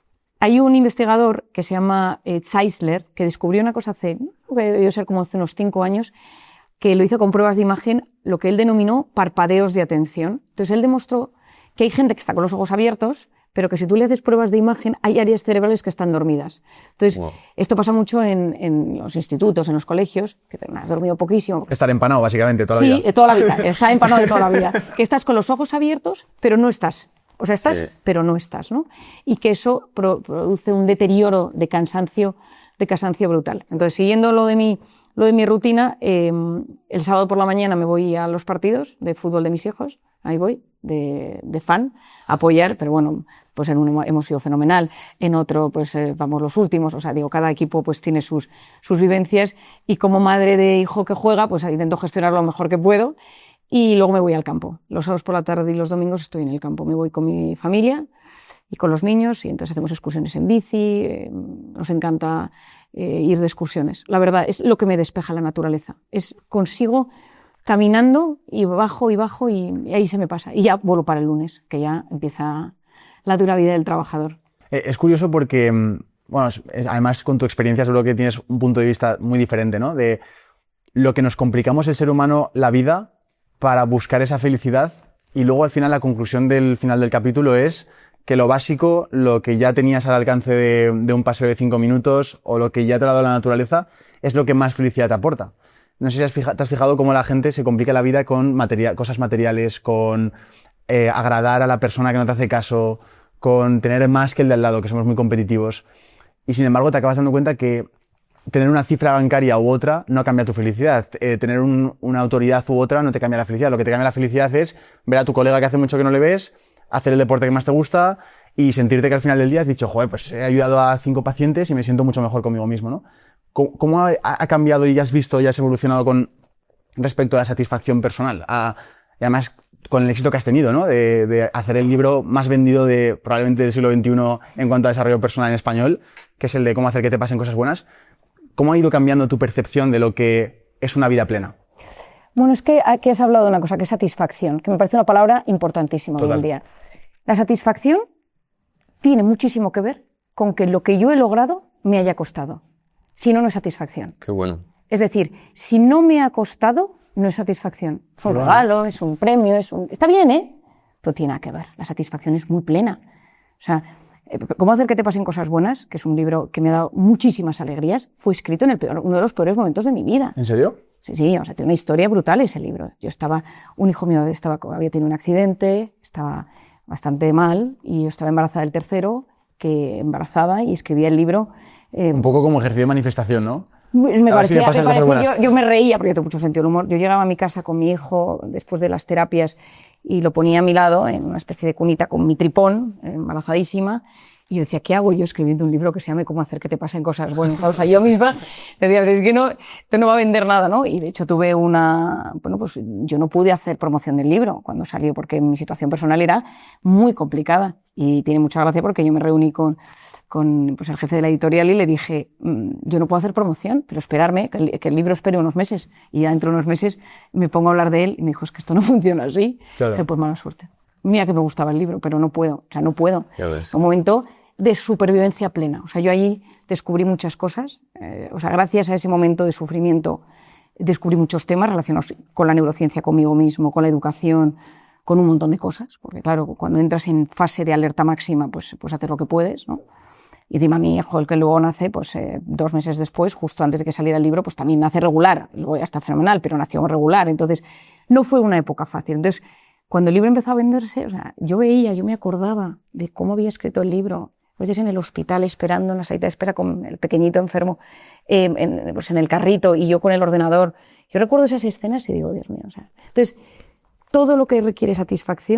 hay un investigador que se llama eh, Zeisler, que descubrió una cosa hace, debió ser como hace unos cinco años, que lo hizo con pruebas de imagen, lo que él denominó parpadeos de atención. Entonces él demostró que hay gente que está con los ojos abiertos, pero que si tú le haces pruebas de imagen, hay áreas cerebrales que están dormidas. Entonces, wow. Esto pasa mucho en, en los institutos, en los colegios, que te has dormido poquísimo. Estar empanado, básicamente, toda la sí, vida. Sí, de toda la vida. Estar empanado de toda la vida. Que estás con los ojos abiertos, pero no estás. O sea, estás, sí. pero no estás, ¿no? Y que eso pro, produce un deterioro de cansancio, de cansancio brutal. Entonces, siguiendo lo de mi, lo de mi rutina, eh, el sábado por la mañana me voy a los partidos de fútbol de mis hijos, ahí voy, de, de fan, a apoyar, pero bueno, pues en uno hemos sido fenomenal, en otro, pues eh, vamos los últimos, o sea, digo, cada equipo pues tiene sus, sus vivencias, y como madre de hijo que juega, pues intento gestionarlo lo mejor que puedo. Y luego me voy al campo. Los sábados por la tarde y los domingos estoy en el campo. Me voy con mi familia y con los niños, y entonces hacemos excursiones en bici. Eh, nos encanta eh, ir de excursiones. La verdad, es lo que me despeja la naturaleza. Es consigo caminando y bajo y bajo y, y ahí se me pasa. Y ya vuelvo para el lunes, que ya empieza la dura vida del trabajador. Eh, es curioso porque, bueno, además con tu experiencia seguro que tienes un punto de vista muy diferente, ¿no? De lo que nos complicamos el ser humano la vida para buscar esa felicidad, y luego al final la conclusión del final del capítulo es que lo básico, lo que ya tenías al alcance de, de un paseo de cinco minutos o lo que ya te ha dado la naturaleza, es lo que más felicidad te aporta. No sé si has fija, te has fijado cómo la gente se complica la vida con material, cosas materiales, con eh, agradar a la persona que no te hace caso, con tener más que el de al lado, que somos muy competitivos, y sin embargo te acabas dando cuenta que tener una cifra bancaria u otra no cambia tu felicidad. Eh, tener un, una autoridad u otra no te cambia la felicidad. Lo que te cambia la felicidad es ver a tu colega que hace mucho que no le ves, hacer el deporte que más te gusta y sentirte que al final del día has dicho, joder, pues he ayudado a cinco pacientes y me siento mucho mejor conmigo mismo, ¿no? ¿Cómo, cómo ha, ha cambiado y has visto y has evolucionado con respecto a la satisfacción personal? A, y además, con el éxito que has tenido, ¿no? De, de hacer el libro más vendido de probablemente del siglo veintiuno en cuanto a desarrollo personal en español, que es el de cómo hacer que te pasen cosas buenas. ¿Cómo ha ido cambiando tu percepción de lo que es una vida plena? Bueno, es que aquí has hablado de una cosa, que es satisfacción, que me parece una palabra importantísima hoy en día. La satisfacción tiene muchísimo que ver con que lo que yo he logrado me haya costado. Si no, no es satisfacción. Qué bueno. Es decir, si no me ha costado, no es satisfacción. Es un regalo, es un premio, es un... Está bien, ¿eh? Pero tiene nada que ver. La satisfacción es muy plena. O sea, ¿Cómo hacer que te pasen cosas buenas?, que es un libro que me ha dado muchísimas alegrías, fue escrito en el peor, uno de los peores momentos de mi vida. ¿En serio? Sí, sí, o sea, tiene una historia brutal ese libro. Yo estaba, un hijo mío estaba, había tenido un accidente, estaba bastante mal, y yo estaba embarazada del tercero, que embarazada, y escribía el libro. Eh, un poco como ejercicio de manifestación, ¿no? Me parecía, si me me parecía yo, yo me reía, porque yo tengo mucho sentido del humor. Yo llegaba a mi casa con mi hijo después de las terapias y lo ponía a mi lado en una especie de cunita con mi tripón, embarazadísima, y yo decía, ¿qué hago yo escribiendo un libro que se llame Cómo hacer que te pasen cosas buenas? O sea, yo misma decía, es que no, esto no va a vender nada, ¿no? Y de hecho tuve una, bueno, pues yo no pude hacer promoción del libro cuando salió, porque mi situación personal era muy complicada. Y tiene mucha gracia porque yo me reuní con, con pues, el jefe de la editorial y le dije, yo no puedo hacer promoción, pero esperarme, que el, que el libro espere unos meses. Y ya dentro de unos meses me pongo a hablar de él y me dijo, es que esto no funciona así. Claro. Dije, pues mala suerte. Mira que me gustaba el libro, pero no puedo, o sea, no puedo. Un momento de supervivencia plena. O sea, yo allí descubrí muchas cosas. Eh, o sea, gracias a ese momento de sufrimiento descubrí muchos temas relacionados con la neurociencia, conmigo mismo, con la educación, con un montón de cosas, porque claro, cuando entras en fase de alerta máxima, pues, pues hacer lo que puedes, ¿no? Y encima mi hijo, el que luego nace, pues eh, dos meses después, justo antes de que saliera el libro, pues también nace regular, luego ya está fenomenal, pero nació regular, entonces no fue una época fácil. Entonces, cuando el libro empezó a venderse, o sea, yo veía, yo me acordaba de cómo había escrito el libro, a veces en el hospital esperando, en la salita de espera con el pequeñito enfermo, eh, en, pues en el carrito, y yo con el ordenador. Yo recuerdo esas escenas y digo, Dios mío, o sea, entonces, todo lo que requiere satisfacción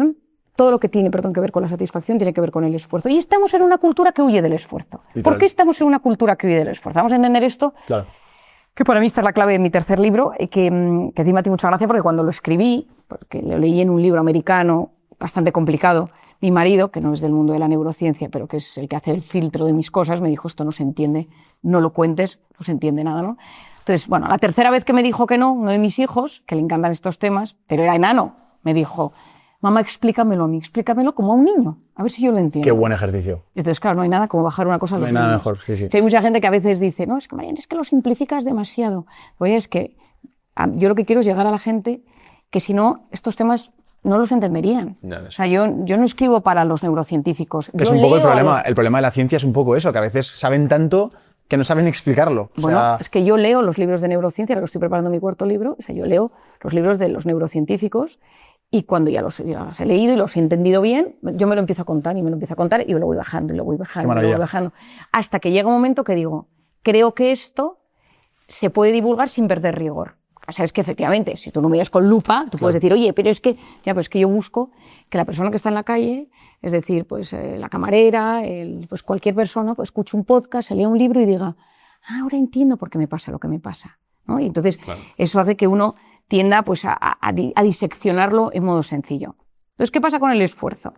todo lo que tiene, perdón, que ver con la satisfacción tiene que ver con el esfuerzo. Y estamos en una cultura que huye del esfuerzo. Literal. ¿Por qué estamos en una cultura que huye del esfuerzo? Vamos a entender esto, Claro. que para mí esta es la clave de mi tercer libro, y que, mm, que encima me hace mucha gracia porque cuando lo escribí, porque lo leí en un libro americano bastante complicado, mi marido, que no es del mundo de la neurociencia, pero que es el que hace el filtro de mis cosas, me dijo, esto no se entiende, no lo cuentes, no se entiende nada, ¿no? Entonces, bueno, la tercera vez que me dijo que no, uno de mis hijos, que le encantan estos temas, pero era enano, me dijo, mamá, explícamelo a mí, explícamelo como a un niño, a ver si yo lo entiendo. Qué buen ejercicio. Entonces, claro, no hay nada como bajar una cosa a No dos hay nada niños. mejor, sí, sí. O sea, hay mucha gente que a veces dice, no, es que Marian, es que lo simplificas demasiado. Oye, es que a- yo lo que quiero es llegar a la gente que si no, estos temas no los entenderían. Ya ves. O sea, yo, yo no escribo para los neurocientíficos. Que es Yo un poco el leo a problema. los- El problema de la ciencia es un poco eso, que a veces saben tanto que no saben explicarlo. O Bueno, sea, es que yo leo los libros de neurociencia, ahora que estoy preparando mi cuarto libro, o sea, yo leo los libros de los neurocientíficos y cuando ya los, ya los he leído y los he entendido bien, yo me lo empiezo a contar y me lo empiezo a contar y lo voy bajando y lo voy bajando y lo voy maravilla. bajando. Hasta que llega un momento que digo, creo que esto se puede divulgar sin perder rigor. O sea, es que efectivamente, si tú no miras con lupa, tú puedes decir, oye, pero es que, ya, pero es que yo busco que la persona que está en la calle, es decir, pues eh, la camarera, el, pues cualquier persona, pues escuche un podcast, se lea un libro y diga, ah, ahora entiendo por qué me pasa lo que me pasa, ¿no? Y entonces Claro. eso hace que uno tienda pues a, a- a di- a diseccionarlo en modo sencillo. Entonces, ¿qué pasa con el esfuerzo?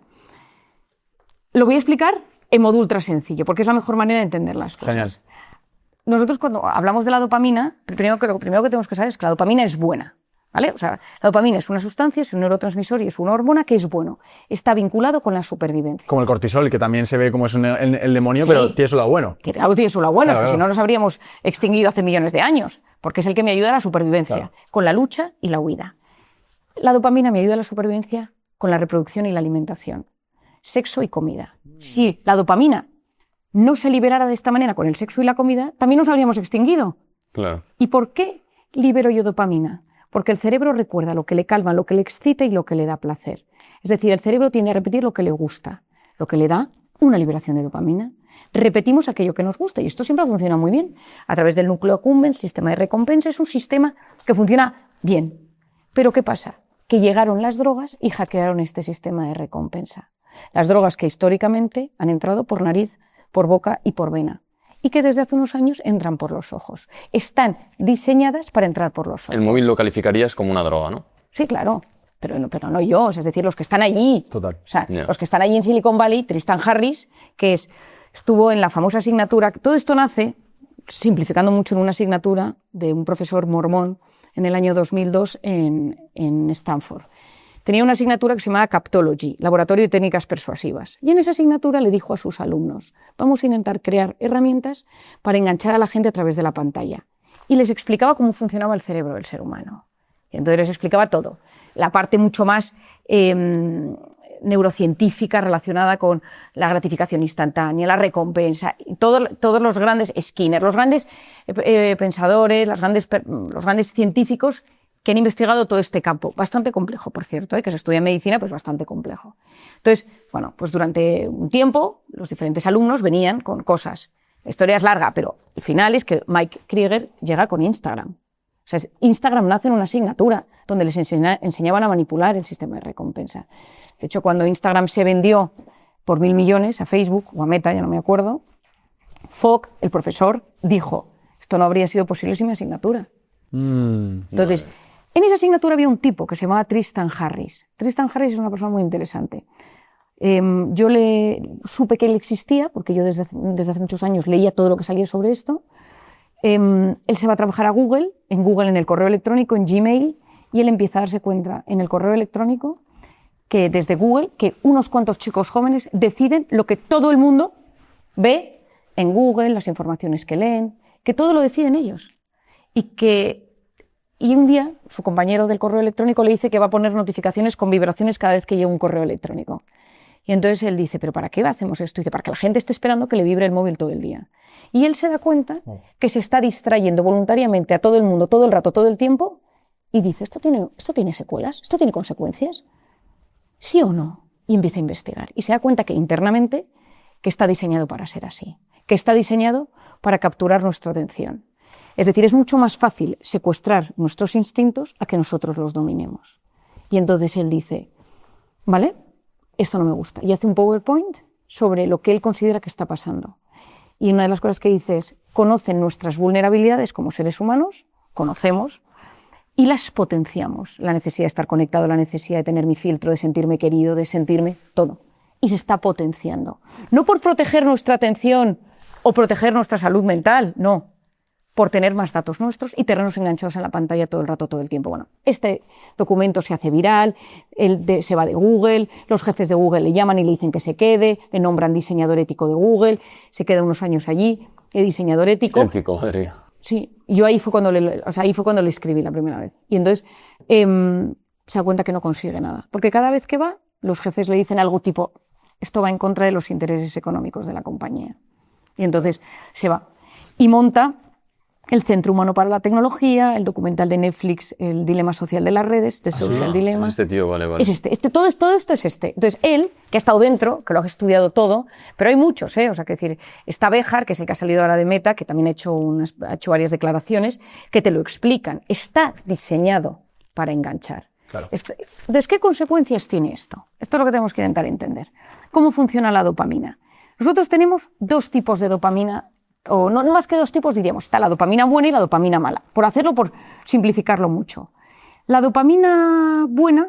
Lo voy a explicar en modo ultra sencillo, porque es la mejor manera de entender las cosas. Genial. Nosotros cuando hablamos de la dopamina, primero que lo primero que tenemos que saber es que la dopamina es buena, ¿vale? O sea, la dopamina es una sustancia, es un neurotransmisor y es una hormona que es bueno. Está vinculado con la supervivencia. como el cortisol, que también se ve como es un- el, el demonio, Sí. pero tiene su lado bueno. Que claro, tiene su lado bueno, Claro, es que si claro. no nos habríamos extinguido hace millones de años, porque es el que me ayuda a la supervivencia, Claro. con la lucha y la huida. La dopamina me ayuda a la supervivencia con la reproducción y la alimentación, sexo y comida. Si la dopamina no se liberara de esta manera con el sexo y la comida, también nos habríamos extinguido. Claro. ¿Y por qué libero yo dopamina? Porque el cerebro recuerda lo que le calma, lo que le excita y lo que le da placer. Es decir, el cerebro tiende a repetir lo que le gusta, lo que le da una liberación de dopamina. Repetimos aquello que nos gusta y esto siempre funciona muy bien. A través del núcleo accumbens, sistema de recompensa, es un sistema que funciona bien. Pero ¿qué pasa? Que llegaron las drogas y hackearon este sistema de recompensa. Las drogas que históricamente han entrado por nariz, por boca y por vena, y que desde hace unos años entran por los ojos. Están diseñadas para entrar por los ojos. El móvil lo calificarías como una droga, ¿no? Sí, claro, pero no, pero no yo, es decir, los que están allí. Total. O sea, Ya. los que están allí en Silicon Valley, Tristan Harris, que es, estuvo en la famosa asignatura, todo esto nace, simplificando mucho, en una asignatura de un profesor mormón en el año dos mil dos en, en Stanford. Tenía una asignatura que se llamaba Captology, Laboratorio de Técnicas Persuasivas. Y en esa asignatura le dijo a sus alumnos, vamos a intentar crear herramientas para enganchar a la gente a través de la pantalla. Y les explicaba cómo funcionaba el cerebro del ser humano. Y entonces les explicaba todo. La parte mucho más eh, neurocientífica relacionada con la gratificación instantánea, la recompensa, y todo, todos los grandes, Skinner, los grandes eh, eh, pensadores, las grandes, los grandes científicos que han investigado todo este campo. Bastante complejo, por cierto, ¿eh? Que se estudia en medicina, pues bastante complejo. Entonces, bueno, pues durante un tiempo los diferentes alumnos venían con cosas. La historia es larga, pero el final es que Mike Krieger llega con Instagram. O sea, Instagram nace en una asignatura donde les enseña, enseñaban a manipular el sistema de recompensa. De hecho, cuando Instagram se vendió por mil millones a Facebook o a Meta, ya no me acuerdo, Fogg, el profesor, dijo, esto no habría sido posible sin mi asignatura. Mm. Entonces, en esa asignatura había un tipo que se llamaba Tristan Harris. Tristan Harris es una persona muy interesante. Eh, yo le supe que él existía, porque yo desde, desde hace muchos años leía todo lo que salía sobre esto. Eh, él se va a trabajar a Google, en Google en el correo electrónico, en Gmail, y él empieza a darse cuenta en el correo electrónico que desde Google, que unos cuantos chicos jóvenes deciden lo que todo el mundo ve en Google, las informaciones que leen, que todo lo deciden ellos. Y que y un día su compañero del correo electrónico le dice que va a poner notificaciones con vibraciones cada vez que llega un correo electrónico. Y entonces él dice, ¿pero para qué hacemos esto? Y dice, para que la gente esté esperando que le vibre el móvil todo el día. Y él se da cuenta que se está distrayendo voluntariamente a todo el mundo, todo el rato, todo el tiempo, y dice, ¿esto tiene, esto tiene secuelas? ¿Esto tiene consecuencias? ¿Sí o no? Y empieza a investigar. Y se da cuenta que internamente que está diseñado para ser así, que está diseñado para capturar nuestra atención. Es decir, es mucho más fácil secuestrar nuestros instintos a que nosotros los dominemos. Y entonces él dice, ¿vale? esto no me gusta. Y hace un PowerPoint sobre lo que él considera que está pasando. Y una de las cosas que dice es, conocen nuestras vulnerabilidades como seres humanos, conocemos, y las potenciamos. La necesidad de estar conectado, la necesidad de tener mi filtro, de sentirme querido, de sentirme todo. Y se está potenciando. No por proteger nuestra atención o proteger nuestra salud mental, no. Por tener más datos nuestros y tenernos enganchados en la pantalla todo el rato, todo el tiempo. Bueno, este documento se hace viral, él de, se va de Google, los jefes de Google le llaman y le dicen que se quede, le nombran diseñador ético de Google, se queda unos años allí, el diseñador ético. Ético, madre mía. Sí, yo ahí fue cuando le, o sea, ahí fue cuando le escribí la primera vez. Y entonces eh, se da cuenta que no consigue nada. Porque cada vez que va, los jefes le dicen algo tipo, esto va en contra de los intereses económicos de la compañía. Y entonces se va y monta el Centro Humano para la Tecnología, el documental de Netflix, El dilema social de las redes, The Social Ah, Dilemma. es este tío, vale, vale. Es este, este todo, todo esto es este. Entonces él, que ha estado dentro, que lo ha estudiado todo, pero hay muchos, ¿eh? O sea, que decir, está Béjar, que es el que ha salido ahora de Meta, que también ha hecho, unas, ha hecho varias declaraciones, que te lo explican. Está diseñado para enganchar. Claro. Este, entonces, ¿qué consecuencias tiene esto? Esto es lo que tenemos que intentar entender. ¿Cómo funciona la dopamina? Nosotros tenemos dos tipos de dopamina, o no, no más que dos tipos, diríamos. Está la dopamina buena y la dopamina mala. Por hacerlo, por simplificarlo mucho. La dopamina buena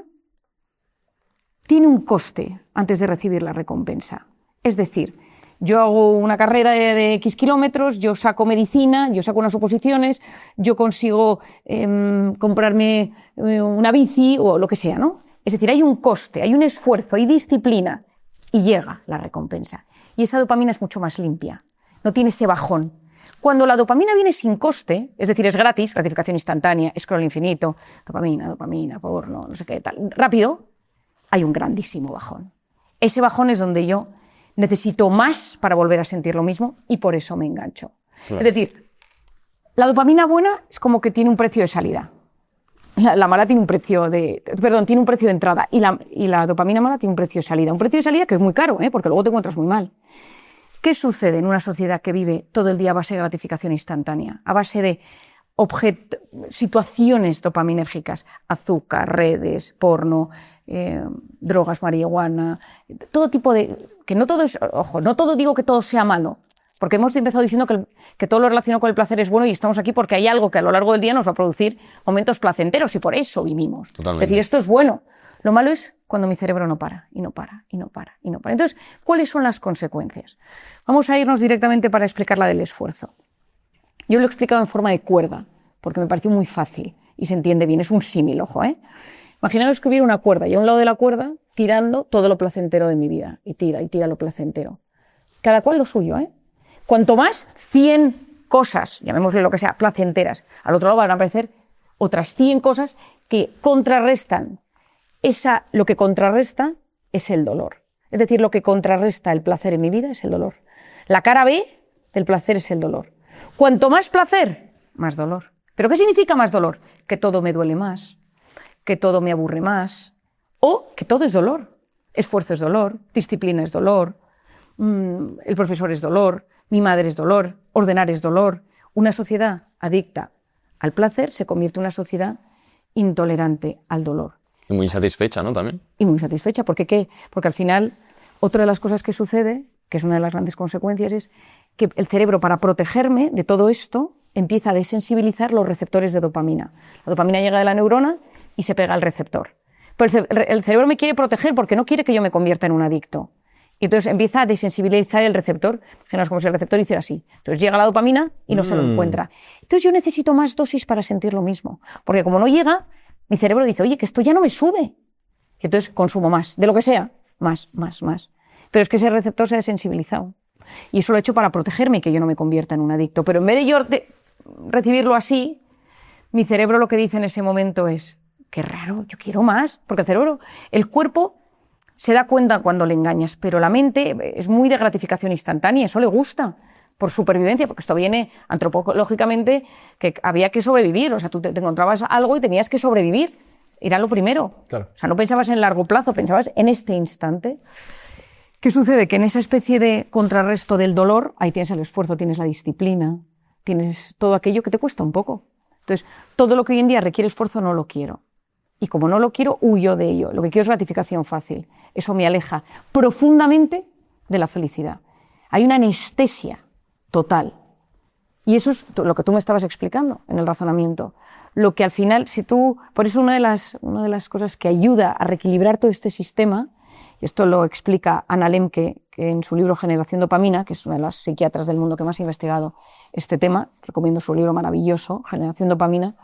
tiene un coste antes de recibir la recompensa. Es decir, yo hago una carrera de, de X kilómetros, yo saco medicina, yo saco unas oposiciones, yo consigo eh, comprarme eh, una bici o lo que sea, ¿no? Es decir, hay un coste, hay un esfuerzo, hay disciplina y llega la recompensa. Y esa dopamina es mucho más limpia. No tiene ese bajón. Cuando la dopamina viene sin coste, es decir, es gratis, gratificación instantánea, scroll infinito, dopamina, dopamina, porno, no sé qué tal, rápido, hay un grandísimo bajón. Ese bajón es donde yo necesito más para volver a sentir lo mismo y por eso me engancho. Claro. Es decir, la dopamina buena es como que tiene un precio de salida. La, la mala tiene un precio de, perdón, tiene un precio de entrada y la, y la dopamina mala tiene un precio de salida. Un precio de salida que es muy caro, ¿eh? Porque luego te encuentras muy mal. ¿Qué sucede en una sociedad que vive todo el día a base de gratificación instantánea? A base de objet- situaciones dopaminérgicas, azúcar, redes, porno, eh, drogas, marihuana, todo tipo de... que no todo es... Ojo, no todo digo que todo sea malo, porque hemos empezado diciendo que, el, que todo lo relacionado con el placer es bueno y estamos aquí porque hay algo que a lo largo del día nos va a producir momentos placenteros y por eso vivimos. Totalmente. Es decir, esto es bueno. Lo malo es cuando mi cerebro no para, y no para, y no para, y no para. Entonces, ¿cuáles son las consecuencias? Vamos a irnos directamente para explicar la del esfuerzo. Yo lo he explicado en forma de cuerda, porque me pareció muy fácil y se entiende bien. Es un símil, ojo, ¿eh? Imaginaos que hubiera una cuerda y a un lado de la cuerda tirando todo lo placentero de mi vida. Y tira, y tira lo placentero. Cada cual lo suyo, ¿eh? Cuanto más, cien cosas, llamémosle lo que sea, placenteras. Al otro lado van a aparecer otras cien cosas que contrarrestan. Esa, lo que contrarresta es el dolor. Es decir, lo que contrarresta el placer en mi vida es el dolor. La cara B del placer es el dolor. Cuanto más placer, más dolor. ¿Pero qué significa más dolor? Que todo me duele más, que todo me aburre más, o que todo es dolor. Esfuerzo es dolor, disciplina es dolor, mmm, el profesor es dolor, mi madre es dolor, ordenar es dolor. Una sociedad adicta al placer se convierte en una sociedad intolerante al dolor. Y muy insatisfecha, ¿no? También. Y muy satisfecha. ¿Por qué? ¿Qué? Porque al final, otra de las cosas que sucede, que es una de las grandes consecuencias, es que el cerebro, para protegerme de todo esto, empieza a desensibilizar los receptores de dopamina. La dopamina llega de la neurona y se pega al receptor. Pero el cerebro me quiere proteger porque no quiere que yo me convierta en un adicto. Y entonces empieza a desensibilizar el receptor. Imaginaos como si el receptor hiciera así. Entonces llega la dopamina y no mm. se lo encuentra. Entonces yo necesito más dosis para sentir lo mismo. Porque como no llega, mi cerebro dice, oye, que esto ya no me sube. Y entonces consumo más, de lo que sea, más, más, más. Pero es que ese receptor se ha desensibilizado. Y eso lo he hecho para protegerme y que yo no me convierta en un adicto. Pero en vez de yo de recibirlo así, mi cerebro lo que dice en ese momento es, qué raro, yo quiero más. Porque el cerebro, el cuerpo se da cuenta cuando le engañas, pero la mente es muy de gratificación instantánea, eso le gusta. Por supervivencia, porque esto viene antropológicamente, que había que sobrevivir, o sea, tú te, te encontrabas algo y tenías que sobrevivir, era lo primero. Claro. O sea, no pensabas en largo plazo, pensabas en este instante. ¿Qué sucede? Que en esa especie de contrarresto del dolor, ahí tienes el esfuerzo, tienes la disciplina, tienes todo aquello que te cuesta un poco. Entonces, todo lo que hoy en día requiere esfuerzo no lo quiero. y como no lo quiero, huyo de ello. Lo que quiero es gratificación fácil. Eso me aleja profundamente de la felicidad. Hay una anestesia total. Y eso es lo que tú me estabas explicando en el razonamiento. Lo que al final, si tú... Por eso una de las, una de las cosas que ayuda a reequilibrar todo este sistema, y esto lo explica Anna Lemke que en su libro Generación Dopamina, que es una de las psiquiatras del mundo que más ha investigado este tema, recomiendo su libro maravilloso, Generación Dopamina,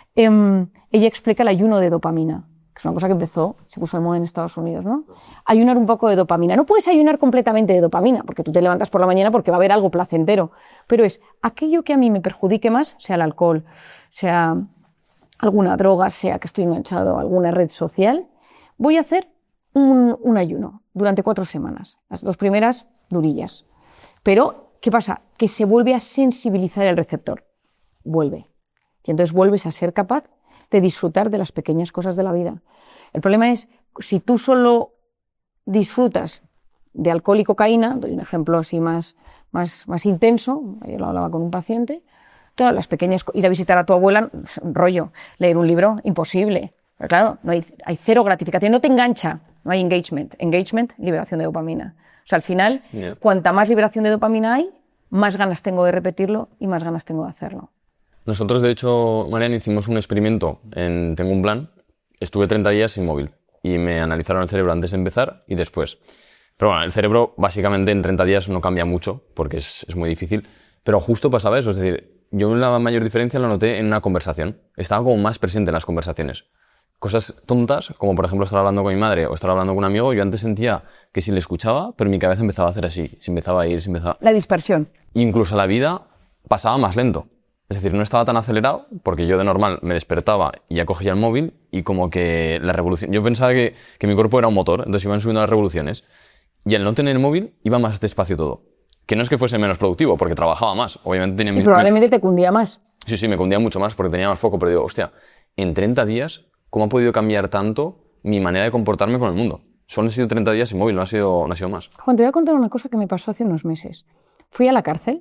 eh, ella explica el ayuno de dopamina, que es una cosa que empezó, se puso de moda en Estados Unidos, ¿no? Ayunar un poco de dopamina. No puedes ayunar completamente de dopamina, porque tú te levantas por la mañana porque va a haber algo placentero, pero es aquello que a mí me perjudique más, sea el alcohol, sea alguna droga, sea que estoy enganchado a alguna red social, voy a hacer un, un ayuno durante cuatro semanas. Las dos primeras, durillas. Pero, ¿qué pasa? Que se vuelve a sensibilizar el receptor. Vuelve. Y entonces vuelves a ser capaz de disfrutar de las pequeñas cosas de la vida. El problema es, si tú solo disfrutas de alcohol y cocaína, doy un ejemplo así más, más, más intenso, yo lo hablaba con un paciente, claro, las pequeñas, ir a visitar a tu abuela, rollo, leer un libro, imposible. Pero claro, no hay, hay cero gratificación, no te engancha, no hay engagement. Engagement, liberación de dopamina. O sea, al final, yeah. cuanta más liberación de dopamina hay, más ganas tengo de repetirlo y más ganas tengo de hacerlo. Nosotros, de hecho, Marian, hicimos un experimento en Tengo un Plan. Estuve treinta días sin móvil y me analizaron el cerebro antes de empezar y después. Pero bueno, el cerebro básicamente en treinta días no cambia mucho porque es, es muy difícil, pero justo pasaba eso, es decir, yo la mayor diferencia la noté en una conversación. Estaba como más presente en las conversaciones. Cosas tontas, como por ejemplo estar hablando con mi madre o estar hablando con un amigo, yo antes sentía que sí le escuchaba, pero mi cabeza empezaba a hacer así, se empezaba a ir, se empezaba... La dispersión. Incluso la vida pasaba más lento. Es decir, no estaba tan acelerado, porque yo de normal me despertaba y ya cogía el móvil y como que la revolución... Yo pensaba que, que mi cuerpo era un motor, entonces iban subiendo las revoluciones. Y al no tener el móvil, iba más despacio todo. Que no es que fuese menos productivo, porque trabajaba más. Obviamente tenía... Y probablemente te cundía más. Sí, sí, me cundía mucho más porque tenía más foco, pero digo, hostia, en treinta días, ¿cómo ha podido cambiar tanto mi manera de comportarme con el mundo? Solo han sido treinta días sin móvil, no ha sido, no ha sido más. Juan, te voy a contar una cosa que me pasó hace unos meses. Fui a la cárcel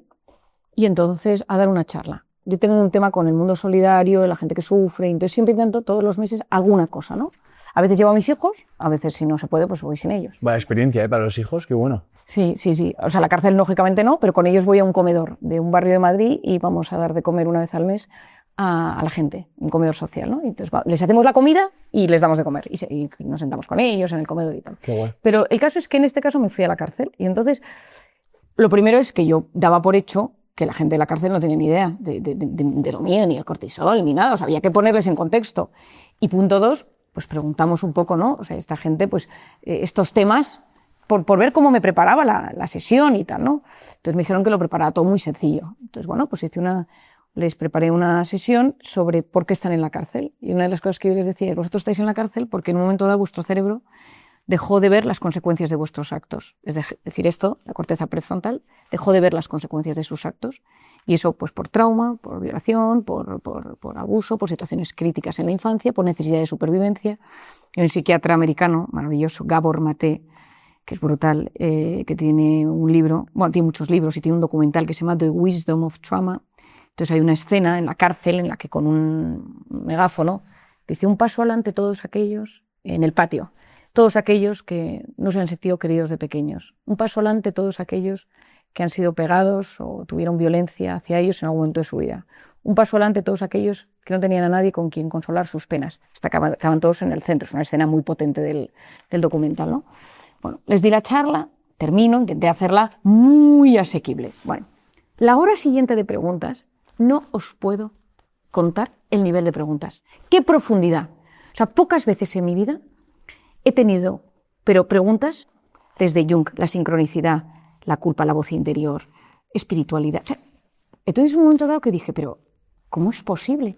y entonces a dar una charla. Yo tengo un tema con el mundo solidario, la gente que sufre, y entonces siempre intento todos los meses alguna cosa, ¿no? A veces llevo a mis hijos, a veces si no se puede, pues voy sin ellos. Vaya experiencia, ¿eh? Para los hijos, qué bueno. Sí, sí, sí. O sea, la cárcel lógicamente no, pero con ellos voy a un comedor de un barrio de Madrid y vamos a dar de comer una vez al mes a, a la gente, un comedor social, ¿no? Y entonces va, les hacemos la comida y les damos de comer y, se, y nos sentamos con ellos en el comedor y tal. Qué guay. Pero el caso es que en este caso me fui a la cárcel y entonces lo primero es que yo daba por hecho que la gente de la cárcel no tenía ni idea de, de, de, de, de lo mío, ni el cortisol, ni nada. O sea, había que ponerles en contexto. Y punto dos, pues preguntamos un poco, ¿no? O sea, esta gente, pues, eh, estos temas, por, por ver cómo me preparaba la, la sesión y tal, ¿no? Entonces me dijeron que lo preparaba todo muy sencillo. Entonces, bueno, pues hice una, les preparé una sesión sobre por qué están en la cárcel. Y una de las cosas que yo les decía es, vosotros estáis en la cárcel porque en un momento dado vuestro cerebro dejó de ver las consecuencias de vuestros actos. Es decir, esto, la corteza prefrontal, dejó de ver las consecuencias de sus actos. Y eso pues por trauma, por violación, por, por, por abuso, por situaciones críticas en la infancia, por necesidad de supervivencia. Hay un psiquiatra americano maravilloso, Gabor Mate, que es brutal, eh, que tiene un libro, bueno, tiene muchos libros y tiene un documental que se llama The Wisdom of Trauma. Entonces hay una escena en la cárcel en la que con un megáfono dice un paso adelante todos aquellos, en el patio, todos aquellos que no se han sentido queridos de pequeños. Un paso adelante todos aquellos que han sido pegados o tuvieron violencia hacia ellos en algún momento de su vida. Un paso adelante todos aquellos que no tenían a nadie con quien consolar sus penas. Hasta acaban, acaban todos en el centro. Es una escena muy potente del, del documental, ¿no? Bueno, les di la charla, termino, intenté hacerla muy asequible. Bueno, la hora siguiente de preguntas, no os puedo contar el nivel de preguntas. ¡Qué profundidad! O sea, pocas veces en mi vida he tenido, pero preguntas desde Jung, la sincronicidad, la culpa, la voz interior, espiritualidad. O sea, entonces en un momento dado que dije, pero ¿cómo es posible?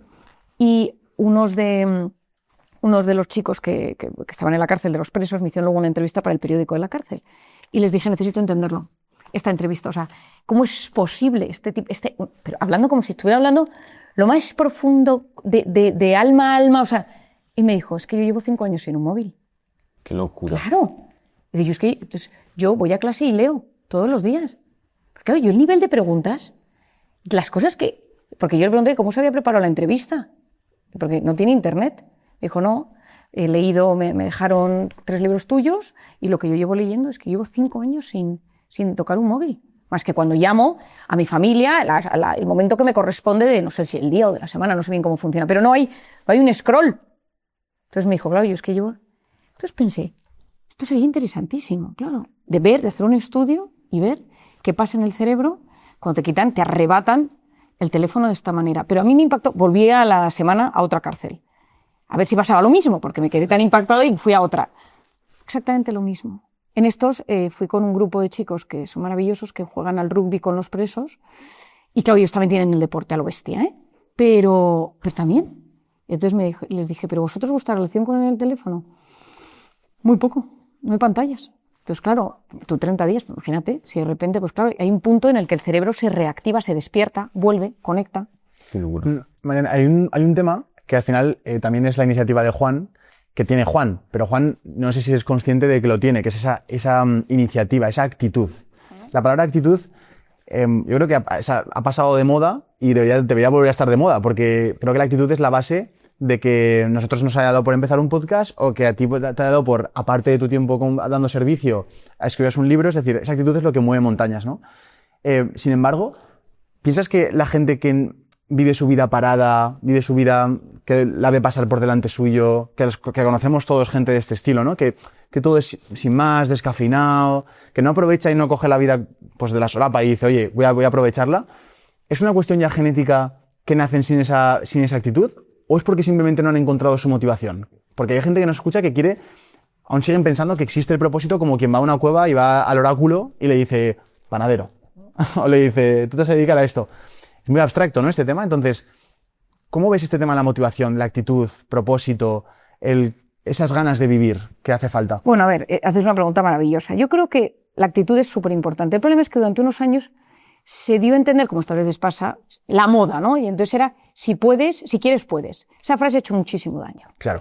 Y unos de, unos de los chicos que, que, que estaban en la cárcel, de los presos, me hicieron luego una entrevista para el periódico de la cárcel. Y les dije, necesito entenderlo, esta entrevista. O sea, ¿cómo es posible este tipo? Este, pero hablando como si estuviera hablando lo más profundo de, de, de alma a alma. O sea, y me dijo, es que yo llevo cinco años sin un móvil. Qué locura. Claro. Y yo, es que, entonces, yo voy a clase y leo todos los días. Porque claro, yo el nivel de preguntas, las cosas que... Porque yo le pregunté cómo se había preparado la entrevista. Porque no tiene internet. Me dijo, no, he leído, me, me dejaron tres libros tuyos y lo que yo llevo leyendo es que llevo cinco años sin, sin tocar un móvil. Más que cuando llamo a mi familia, la, la, el momento que me corresponde de, no sé si el día o de la semana, no sé bien cómo funciona, pero no hay, no hay un scroll. Entonces me dijo, claro, yo es que llevo... Entonces pensé, esto sería interesantísimo, claro, de ver, de hacer un estudio y ver qué pasa en el cerebro cuando te quitan, te arrebatan el teléfono de esta manera. Pero a mí me impactó, volví a la semana a otra cárcel. A ver si pasaba lo mismo, porque me quedé tan impactado y fui a otra. Exactamente lo mismo. En estos eh, fui con un grupo de chicos que son maravillosos, que juegan al rugby con los presos. Y claro, ellos también tienen el deporte a lo bestia, ¿eh? Pero, pero también. Entonces me dijo, les dije, ¿pero vosotros vuestra relación con el teléfono? Muy poco, no hay pantallas. Entonces, claro, tú treinta días, imagínate, si de repente, pues claro, hay un punto en el que el cerebro se reactiva, se despierta, vuelve, conecta. Mariana, hay un, hay un tema que al final eh, también es la iniciativa de Juan, que tiene Juan, pero Juan no sé si es consciente de que lo tiene, que es esa, esa um, iniciativa, esa actitud. La palabra actitud eh, yo creo que ha, esa, ha pasado de moda y debería, debería volver a estar de moda, porque creo que la actitud es la base de que nosotros nos haya dado por empezar un podcast o que a ti te haya dado por, aparte de tu tiempo con, dando servicio, a escribir un libro. Es decir, esa actitud es lo que mueve montañas, ¿no? Eh, sin embargo, ¿piensas que la gente que vive su vida parada, vive su vida que la ve pasar por delante suyo, que, los, que conocemos todos gente de este estilo, ¿no? Que, que todo es sin más, descafeinado, que no aprovecha y no coge la vida pues, de la solapa y dice, oye, voy a, voy a aprovecharla? ¿Es una cuestión ya genética que nacen sin esa, sin esa actitud? ¿O es porque simplemente no han encontrado su motivación? Porque hay gente que nos escucha que quiere, aún siguen pensando que existe el propósito como quien va a una cueva y va al oráculo y le dice, panadero. O le dice, tú te vas a dedicar a esto. Es muy abstracto, ¿no? Este tema. Entonces, ¿cómo ves este tema de la motivación, la actitud, propósito, el, esas ganas de vivir que hace falta? Bueno, a ver, eh, haces una pregunta maravillosa. Yo creo que la actitud es súper importante. El problema es que durante unos años se dio a entender, como estas veces pasa, la moda, ¿no? Y entonces era, si puedes, si quieres, puedes. Esa frase ha hecho muchísimo daño. Claro.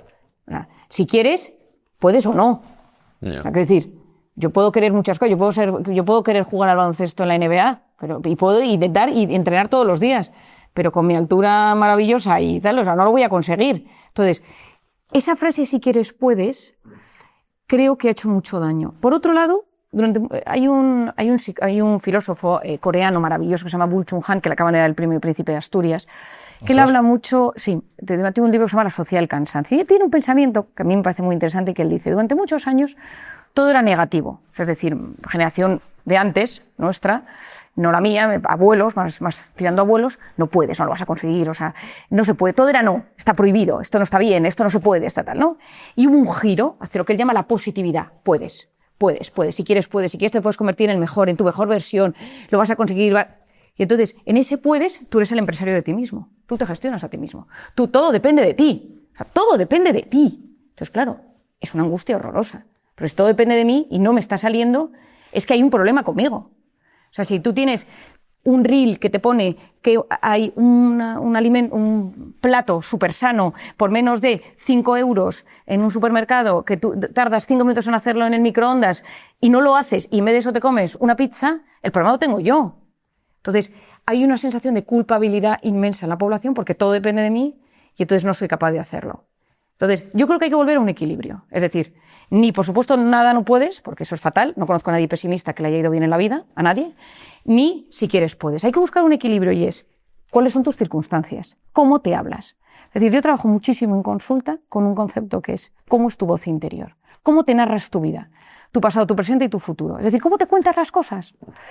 Si quieres, puedes o no. Yeah. O sea, quiero decir, yo puedo querer muchas cosas, yo puedo, ser, yo puedo querer jugar al baloncesto en la N B A, pero, y puedo intentar y entrenar todos los días, pero con mi altura maravillosa y tal, o sea, no lo voy a conseguir. Entonces, esa frase, si quieres, puedes, creo que ha hecho mucho daño. Por otro lado, Durante, hay, un, hay, un, hay un filósofo eh, coreano maravilloso que se llama Bul Chung-han, que le acaban de dar el premio Príncipe de Asturias, que él habla mucho, sí, tiene un libro que se llama La Sociedad del Cansancio, y tiene un pensamiento que a mí me parece muy interesante, que él dice, durante muchos años todo era negativo, es decir, generación de antes, nuestra, no la mía, abuelos, más, más tirando a abuelos, no puedes, no lo vas a conseguir, o sea, no se puede, todo era no, está prohibido, esto no está bien, esto no se puede, está tal, ¿no? Y hubo un giro hacia lo que él llama la positividad, puedes. Puedes, puedes, si quieres, puedes, si quieres te puedes convertir en el mejor, en tu mejor versión, lo vas a conseguir. Va... Y entonces, en ese puedes, tú eres el empresario de ti mismo, tú te gestionas a ti mismo, tú, todo depende de ti, o sea, todo depende de ti. Entonces, claro, es una angustia horrorosa, pero si todo depende de mí y no me está saliendo, es que hay un problema conmigo. O sea, si tú tienes un reel que te pone que hay una, un, alimento, un plato súper sano por menos de cinco euros en un supermercado, que tú tardas cinco minutos en hacerlo en el microondas y no lo haces y en vez de eso te comes una pizza, el problema lo tengo yo. Entonces, hay una sensación de culpabilidad inmensa en la población porque todo depende de mí y entonces no soy capaz de hacerlo. Entonces, yo creo que hay que volver a un equilibrio. Es decir, ni por supuesto nada no puedes, porque eso es fatal, no conozco a nadie pesimista que le haya ido bien en la vida, a nadie, ni si quieres puedes. Hay que buscar un equilibrio y es, ¿cuáles son tus circunstancias? ¿Cómo te hablas? Es decir, yo trabajo muchísimo en consulta con un concepto que es, ¿cómo es tu voz interior? ¿Cómo te narras tu vida? Tu pasado, tu presente y tu futuro. Es decir, ¿cómo te cuentas las cosas?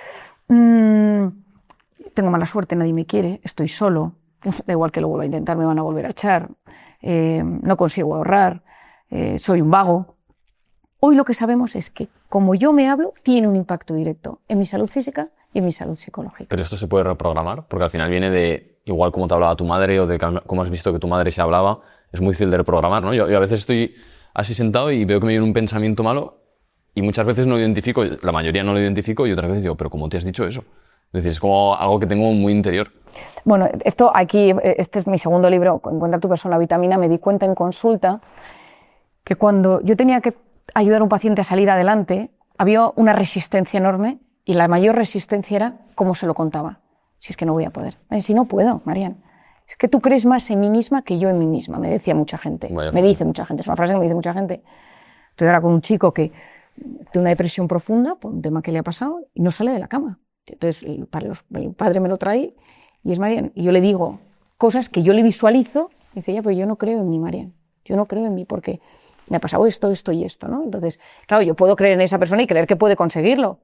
Mm, tengo mala suerte, nadie me quiere, estoy solo, da igual que lo vuelva a intentar, me van a volver a echar, eh, no consigo ahorrar, eh, soy un vago. Hoy lo que sabemos es que, como yo me hablo, tiene un impacto directo en mi salud física y en mi salud psicológica. Pero esto se puede reprogramar, porque al final viene de, igual como te hablaba tu madre o de cómo has visto que tu madre se hablaba, es muy difícil de reprogramar, ¿no? Yo, yo a veces estoy así sentado y veo que me viene un pensamiento malo y muchas veces no lo identifico, la mayoría no lo identifico y otras veces digo, pero ¿cómo te has dicho eso? Es decir, es como algo que tengo muy interior. Bueno, esto aquí, este es mi segundo libro, Encuentra tu persona vitamina, me di cuenta en consulta que cuando yo tenía que ayudar a un paciente a salir adelante, había una resistencia enorme y la mayor resistencia era cómo se lo contaba. Si es que no voy a poder. Si no puedo, Marian. es que tú crees más en mí misma que yo en mí misma, me decía mucha gente. Vaya me frase. dice mucha gente, es una frase que me dice mucha gente. Estoy ahora con un chico que tiene una depresión profunda por un tema que le ha pasado y no sale de la cama. Entonces el padre, el padre me lo trae y es Marian. Y yo le digo cosas que yo le visualizo y dice, ya, pero yo no creo en mí, Marian. Yo no creo en mí porque me ha pasado esto, esto y esto, ¿no? Entonces, claro, yo puedo creer en esa persona y creer que puede conseguirlo.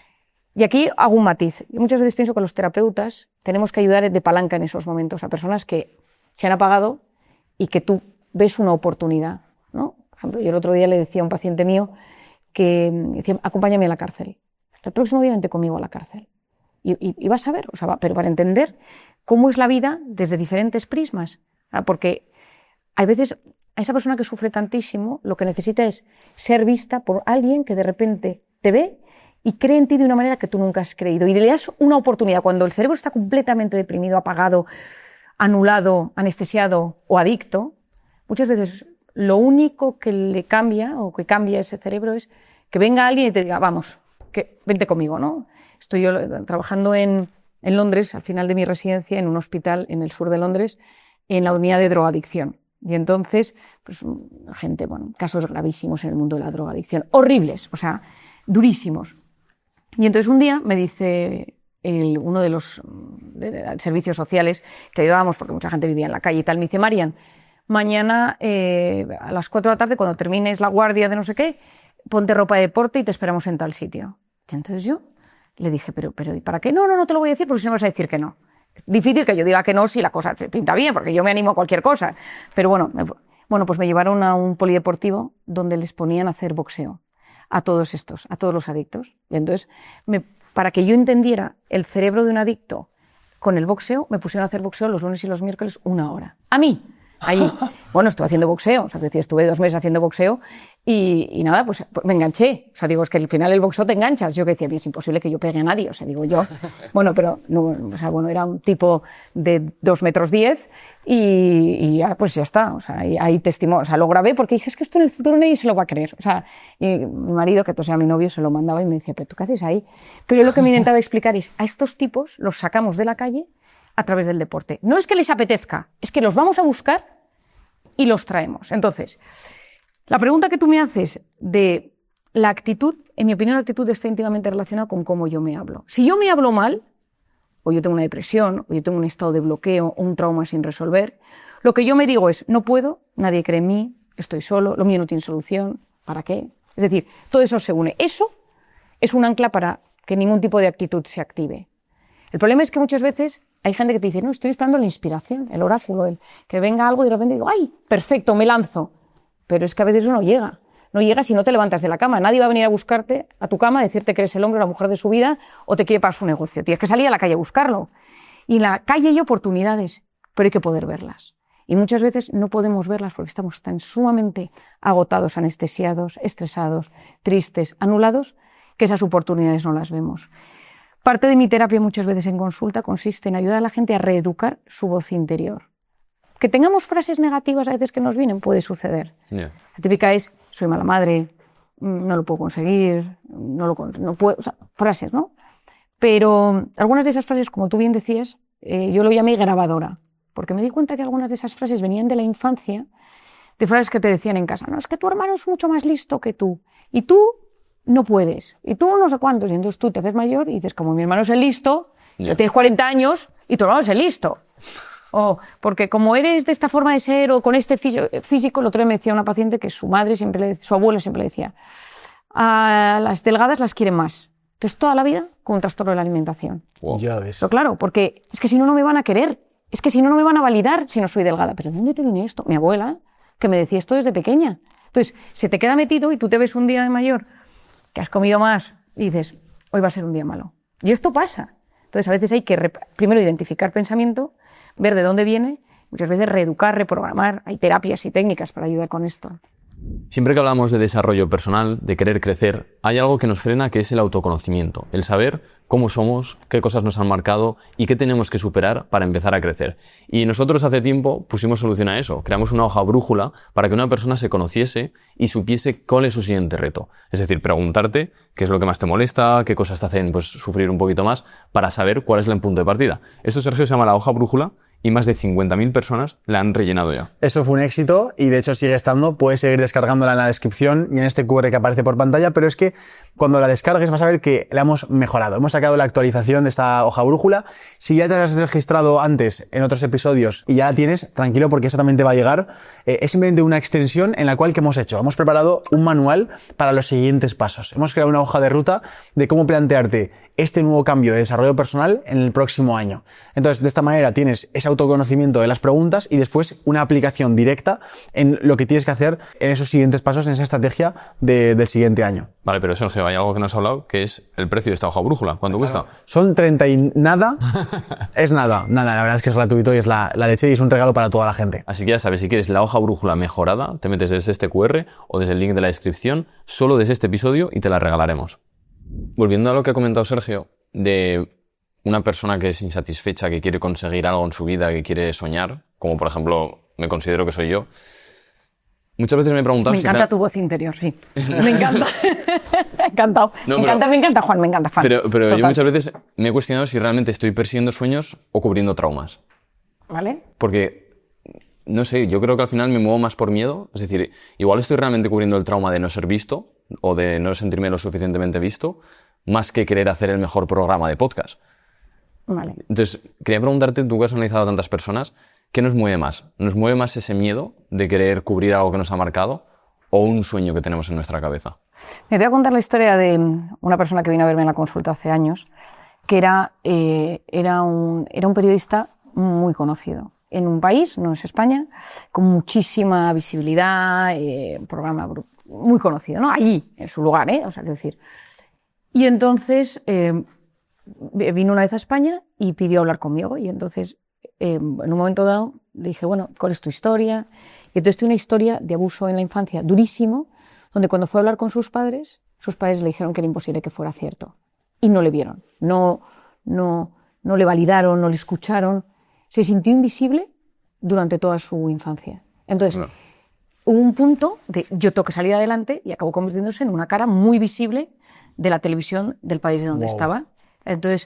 Y aquí hago un matiz. Yo muchas veces pienso que los terapeutas tenemos que ayudar de palanca en esos momentos a personas que se han apagado y que tú ves una oportunidad, ¿no? Por ejemplo, yo el otro día le decía a un paciente mío que decía, acompáñame a la cárcel. El próximo día vente conmigo a la cárcel. Y, y, y vas a ver, o sea, va, pero para entender cómo es la vida desde diferentes prismas. Porque hay veces a esa persona que sufre tantísimo lo que necesita es ser vista por alguien que de repente te ve y cree en ti de una manera que tú nunca has creído. Y le das una oportunidad. Cuando el cerebro está completamente deprimido, apagado, anulado, anestesiado o adicto, muchas veces lo único que le cambia o que cambia ese cerebro es que venga alguien y te diga, vamos, que vente conmigo, ¿no? Estoy yo trabajando en, en Londres, al final de mi residencia, en un hospital en el sur de Londres, en la unidad de drogadicción. Y entonces, pues, gente, bueno, casos gravísimos en el mundo de la drogadicción, horribles, o sea, durísimos. Y entonces un día me dice el, uno de los de, de servicios sociales que ayudábamos, porque mucha gente vivía en la calle y tal, me dice, Marian, mañana eh, a las cuatro de la tarde, cuando termines la guardia de no sé qué, ponte ropa de deporte y te esperamos en tal sitio. Y entonces yo le dije, pero, pero ¿y para qué? No, no, no te lo voy a decir porque si no vas a decir que no. Difícil que yo diga que no si la cosa se pinta bien, porque yo me animo a cualquier cosa. Pero bueno, me, bueno, pues me llevaron a un polideportivo donde les ponían a hacer boxeo a todos estos, a todos los adictos. Y entonces, me, para que yo entendiera el cerebro de un adicto con el boxeo, me pusieron a hacer boxeo los lunes y los miércoles una hora. A mí, ahí. Bueno, estuve haciendo boxeo, o sea, que estuve dos meses haciendo boxeo y, y nada, pues, pues me enganché. O sea, digo, es que al final el boxeo te enganchas. Yo que decía, es imposible que yo pegue a nadie. O sea, digo yo, bueno, pero, no, o sea, bueno, era un tipo de dos metros diez y, y ya, pues ya está. O sea, ahí, ahí testimonio, o sea, lo grabé porque dije, es que esto en el futuro nadie se lo va a creer. O sea, y mi marido, que entonces era mi novio, se lo mandaba y me decía, pero ¿tú qué haces ahí? Pero lo que me intentaba explicar es, a estos tipos los sacamos de la calle a través del deporte. No es que les apetezca, es que los vamos a buscar y los traemos. Entonces, la pregunta que tú me haces de la actitud, en mi opinión la actitud está íntimamente relacionada con cómo yo me hablo. Si yo me hablo mal, o yo tengo una depresión, o yo tengo un estado de bloqueo, o un trauma sin resolver, lo que yo me digo es, no puedo, nadie cree en mí, estoy solo, lo mío no tiene solución, ¿para qué? Es decir, todo eso se une. Eso es un ancla para que ningún tipo de actitud se active. El problema es que muchas veces hay gente que te dice, no, estoy esperando la inspiración, el oráculo, el que venga algo y de repente digo, ¡ay, perfecto, me lanzo! Pero es que a veces eso no llega. No llega si no te levantas de la cama. Nadie va a venir a buscarte a tu cama, a decirte que eres el hombre o la mujer de su vida o te quiere para su negocio. Tienes que salir a la calle a buscarlo. Y en la calle hay oportunidades, pero hay que poder verlas. Y muchas veces no podemos verlas porque estamos tan sumamente agotados, anestesiados, estresados, tristes, anulados, que esas oportunidades no las vemos. Parte de mi terapia muchas veces en consulta consiste en ayudar a la gente a reeducar su voz interior. Que tengamos frases negativas a veces que nos vienen, puede suceder. Yeah. La típica es, soy mala madre, no lo puedo conseguir, no lo no puedo, o sea, frases, ¿no? Pero algunas de esas frases, como tú bien decías, eh, yo lo llamé grabadora, porque me di cuenta que algunas de esas frases venían de la infancia, de frases que te decían en casa, no, es que tu hermano es mucho más listo que tú, y tú no puedes, y tú no sé cuántos, y entonces tú te haces mayor y dices, como mi hermano es el listo, yeah. Tú tienes cuarenta años y tu hermano es el listo. O porque como eres de esta forma de ser o con este físico, el otro día me decía una paciente que su madre, siempre le, su abuela siempre le decía, a las delgadas las quieren más. Entonces toda la vida con un trastorno de la alimentación. Wow. Ya ves. Pero claro, porque es que si no, no me van a querer, es que si no, no me van a validar si no soy delgada. ¿Pero de dónde te viene esto? Mi abuela, que me decía esto desde pequeña. Entonces se te queda metido y tú te ves un día de mayor que has comido más y dices, hoy va a ser un día malo. Y esto pasa. Entonces a veces hay que primero identificar pensamiento, ver de dónde viene, muchas veces reeducar, reprogramar. Hay terapias y técnicas para ayudar con esto. Siempre que hablamos de desarrollo personal, de querer crecer, hay algo que nos frena, que es el autoconocimiento, el saber cómo somos, qué cosas nos han marcado y qué tenemos que superar para empezar a crecer. Y nosotros hace tiempo pusimos solución a eso, creamos una hoja brújula para que una persona se conociese y supiese cuál es su siguiente reto. Es decir, preguntarte qué es lo que más te molesta, qué cosas te hacen pues, sufrir un poquito más, para saber cuál es el punto de partida. Esto, Sergio, se llama la hoja brújula y más de cincuenta mil personas la han rellenado ya. Esto fue un éxito y de hecho sigue estando. Puedes seguir descargándola en la descripción y en este cu erre que aparece por pantalla, pero es que cuando la descargues vas a ver que la hemos mejorado. Hemos sacado la actualización de esta hoja brújula. Si ya te has registrado antes en otros episodios y ya la tienes, tranquilo porque eso también te va a llegar. Eh, es simplemente una extensión en la cual, ¿qué hemos hecho? Hemos preparado un manual para los siguientes pasos. Hemos creado una hoja de ruta de cómo plantearte este nuevo cambio de desarrollo personal en el próximo año. Entonces, de esta manera tienes ese autoconocimiento de las preguntas y después una aplicación directa en lo que tienes que hacer en esos siguientes pasos, en esa estrategia de, del siguiente año. Vale, pero Sergio, hay algo que no has hablado, que es el precio de esta hoja brújula. ¿Cuánto Claro. cuesta? Son treinta y nada. Es nada, nada. La verdad es que es gratuito y es la, la leche y es un regalo para toda la gente. Así que ya sabes, si quieres la hoja brújula mejorada, te metes desde este cu erre o desde el link de la descripción, solo desde este episodio y te la regalaremos. Volviendo a lo que ha comentado Sergio, de una persona que es insatisfecha, que quiere conseguir algo en su vida, que quiere soñar, como por ejemplo me considero que soy yo, muchas veces me he preguntado Me si... encanta real- tu voz interior, sí. Me encanta. Encantado. No, me pero- encanta, me encanta, Juan, me encanta, Juan. Pero, pero yo Total. muchas veces me he cuestionado si realmente estoy persiguiendo sueños o cubriendo traumas. ¿Vale? Porque, no sé, yo creo que al final me muevo más por miedo. Es decir, igual estoy realmente cubriendo el trauma de no ser visto o de no sentirme lo suficientemente visto, más que querer hacer el mejor programa de podcast. Vale. Entonces, quería preguntarte, tú que has analizado a tantas personas, ¿qué nos mueve más? ¿Nos mueve más ese miedo de querer cubrir algo que nos ha marcado o un sueño que tenemos en nuestra cabeza? Me te voy a contar la historia de una persona que vino a verme en la consulta hace años, que era, eh, era, un, era un periodista muy conocido en un país, no es España, con muchísima visibilidad, eh, un programa bru- muy conocido, ¿no? Allí, en su lugar, ¿eh? O sea, quiero decir. Y entonces eh, vino una vez a España y pidió hablar conmigo. Y entonces, eh, en un momento dado, le dije, bueno, ¿cuál es tu historia? Y entonces tiene una historia de abuso en la infancia durísimo, donde cuando fue a hablar con sus padres, sus padres le dijeron que era imposible que fuera cierto. Y no le vieron, no, no, no le validaron, no le escucharon. Se sintió invisible durante toda su infancia. Entonces, No. hubo un punto de yo tengo que salir adelante y acabó convirtiéndose en una cara muy visible de la televisión del país de donde Wow. estaba. Entonces,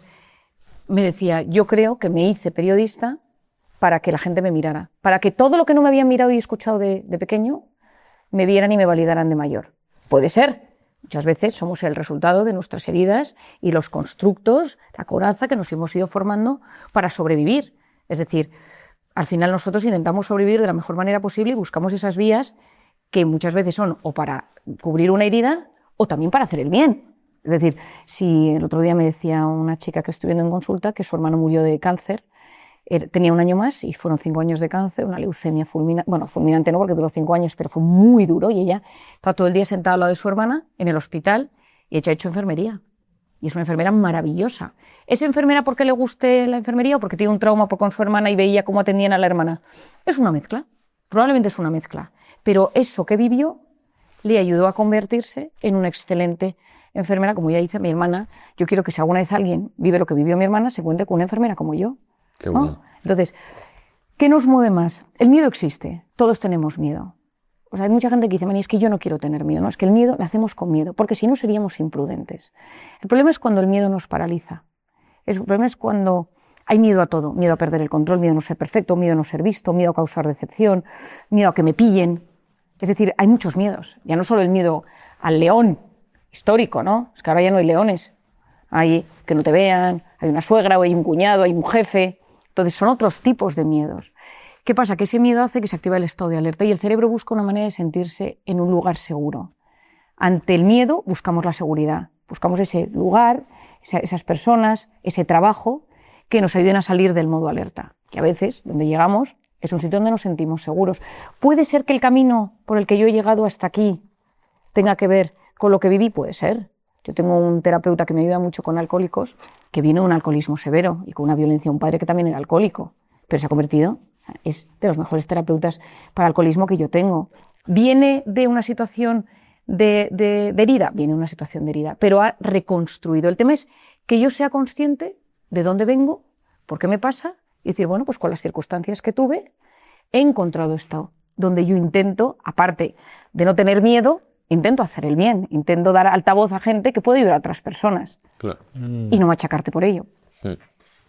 me decía, yo creo que me hice periodista para que la gente me mirara, para que todo lo que no me habían mirado y escuchado de, de pequeño me vieran y me validaran de mayor. Puede ser. Muchas veces somos el resultado de nuestras heridas y los constructos, la coraza que nos hemos ido formando para sobrevivir. Es decir, al final nosotros intentamos sobrevivir de la mejor manera posible y buscamos esas vías que muchas veces son o para cubrir una herida o también para hacer el bien. Es decir, si el otro día me decía una chica que estoy viendo en consulta que su hermano murió de cáncer, eh, tenía un año más y fueron cinco años de cáncer, una leucemia fulminante, bueno, fulminante no porque duró cinco años, pero fue muy duro y ella estaba todo el día sentada al lado de su hermana en el hospital y ella ha hecho enfermería. Y es una enfermera maravillosa. ¿Es enfermera porque le guste la enfermería o porque tiene un trauma con su hermana y veía cómo atendían a la hermana? Es una mezcla, probablemente es una mezcla. Pero eso que vivió le ayudó a convertirse en una excelente enfermera, como ya dice mi hermana. Yo quiero que si alguna vez alguien vive lo que vivió mi hermana, se encuentre con una enfermera como yo. Qué ¿no? bueno. Entonces, ¿qué nos mueve más? El miedo existe, todos tenemos miedo. O sea, hay mucha gente que dice, Mani, es que yo no quiero tener miedo. No, es que el miedo lo hacemos con miedo, porque si no seríamos imprudentes. El problema es cuando el miedo nos paraliza. El problema es cuando hay miedo a todo. Miedo a perder el control, miedo a no ser perfecto, miedo a no ser visto, miedo a causar decepción, miedo a que me pillen. Es decir, hay muchos miedos. Ya no solo el miedo al león histórico, ¿no? Es que ahora ya no hay leones. Hay que no te vean, hay una suegra, o hay un cuñado, hay un jefe. Entonces son otros tipos de miedos. ¿Qué pasa? Que ese miedo hace que se active el estado de alerta y el cerebro busca una manera de sentirse en un lugar seguro. Ante el miedo buscamos la seguridad, buscamos ese lugar, esa, esas personas, ese trabajo que nos ayuden a salir del modo alerta. Que a veces, donde llegamos, es un sitio donde nos sentimos seguros. Puede ser que el camino por el que yo he llegado hasta aquí tenga que ver con lo que viví, puede ser. Yo tengo un terapeuta que me ayuda mucho con alcohólicos, que vino de un alcoholismo severo y con una violencia, un padre que también era alcohólico, pero se ha convertido, es de los mejores terapeutas para alcoholismo que yo tengo. Viene de una situación de, de, de herida, viene de una situación de herida, pero ha reconstruido. El tema es que yo sea consciente de dónde vengo, por qué me pasa, y decir, bueno, pues con las circunstancias que tuve, he encontrado esto, donde yo intento, aparte de no tener miedo, intento hacer el bien, intento dar altavoz a gente que puede ayudar a otras personas Claro. y no machacarte por ello. Mm.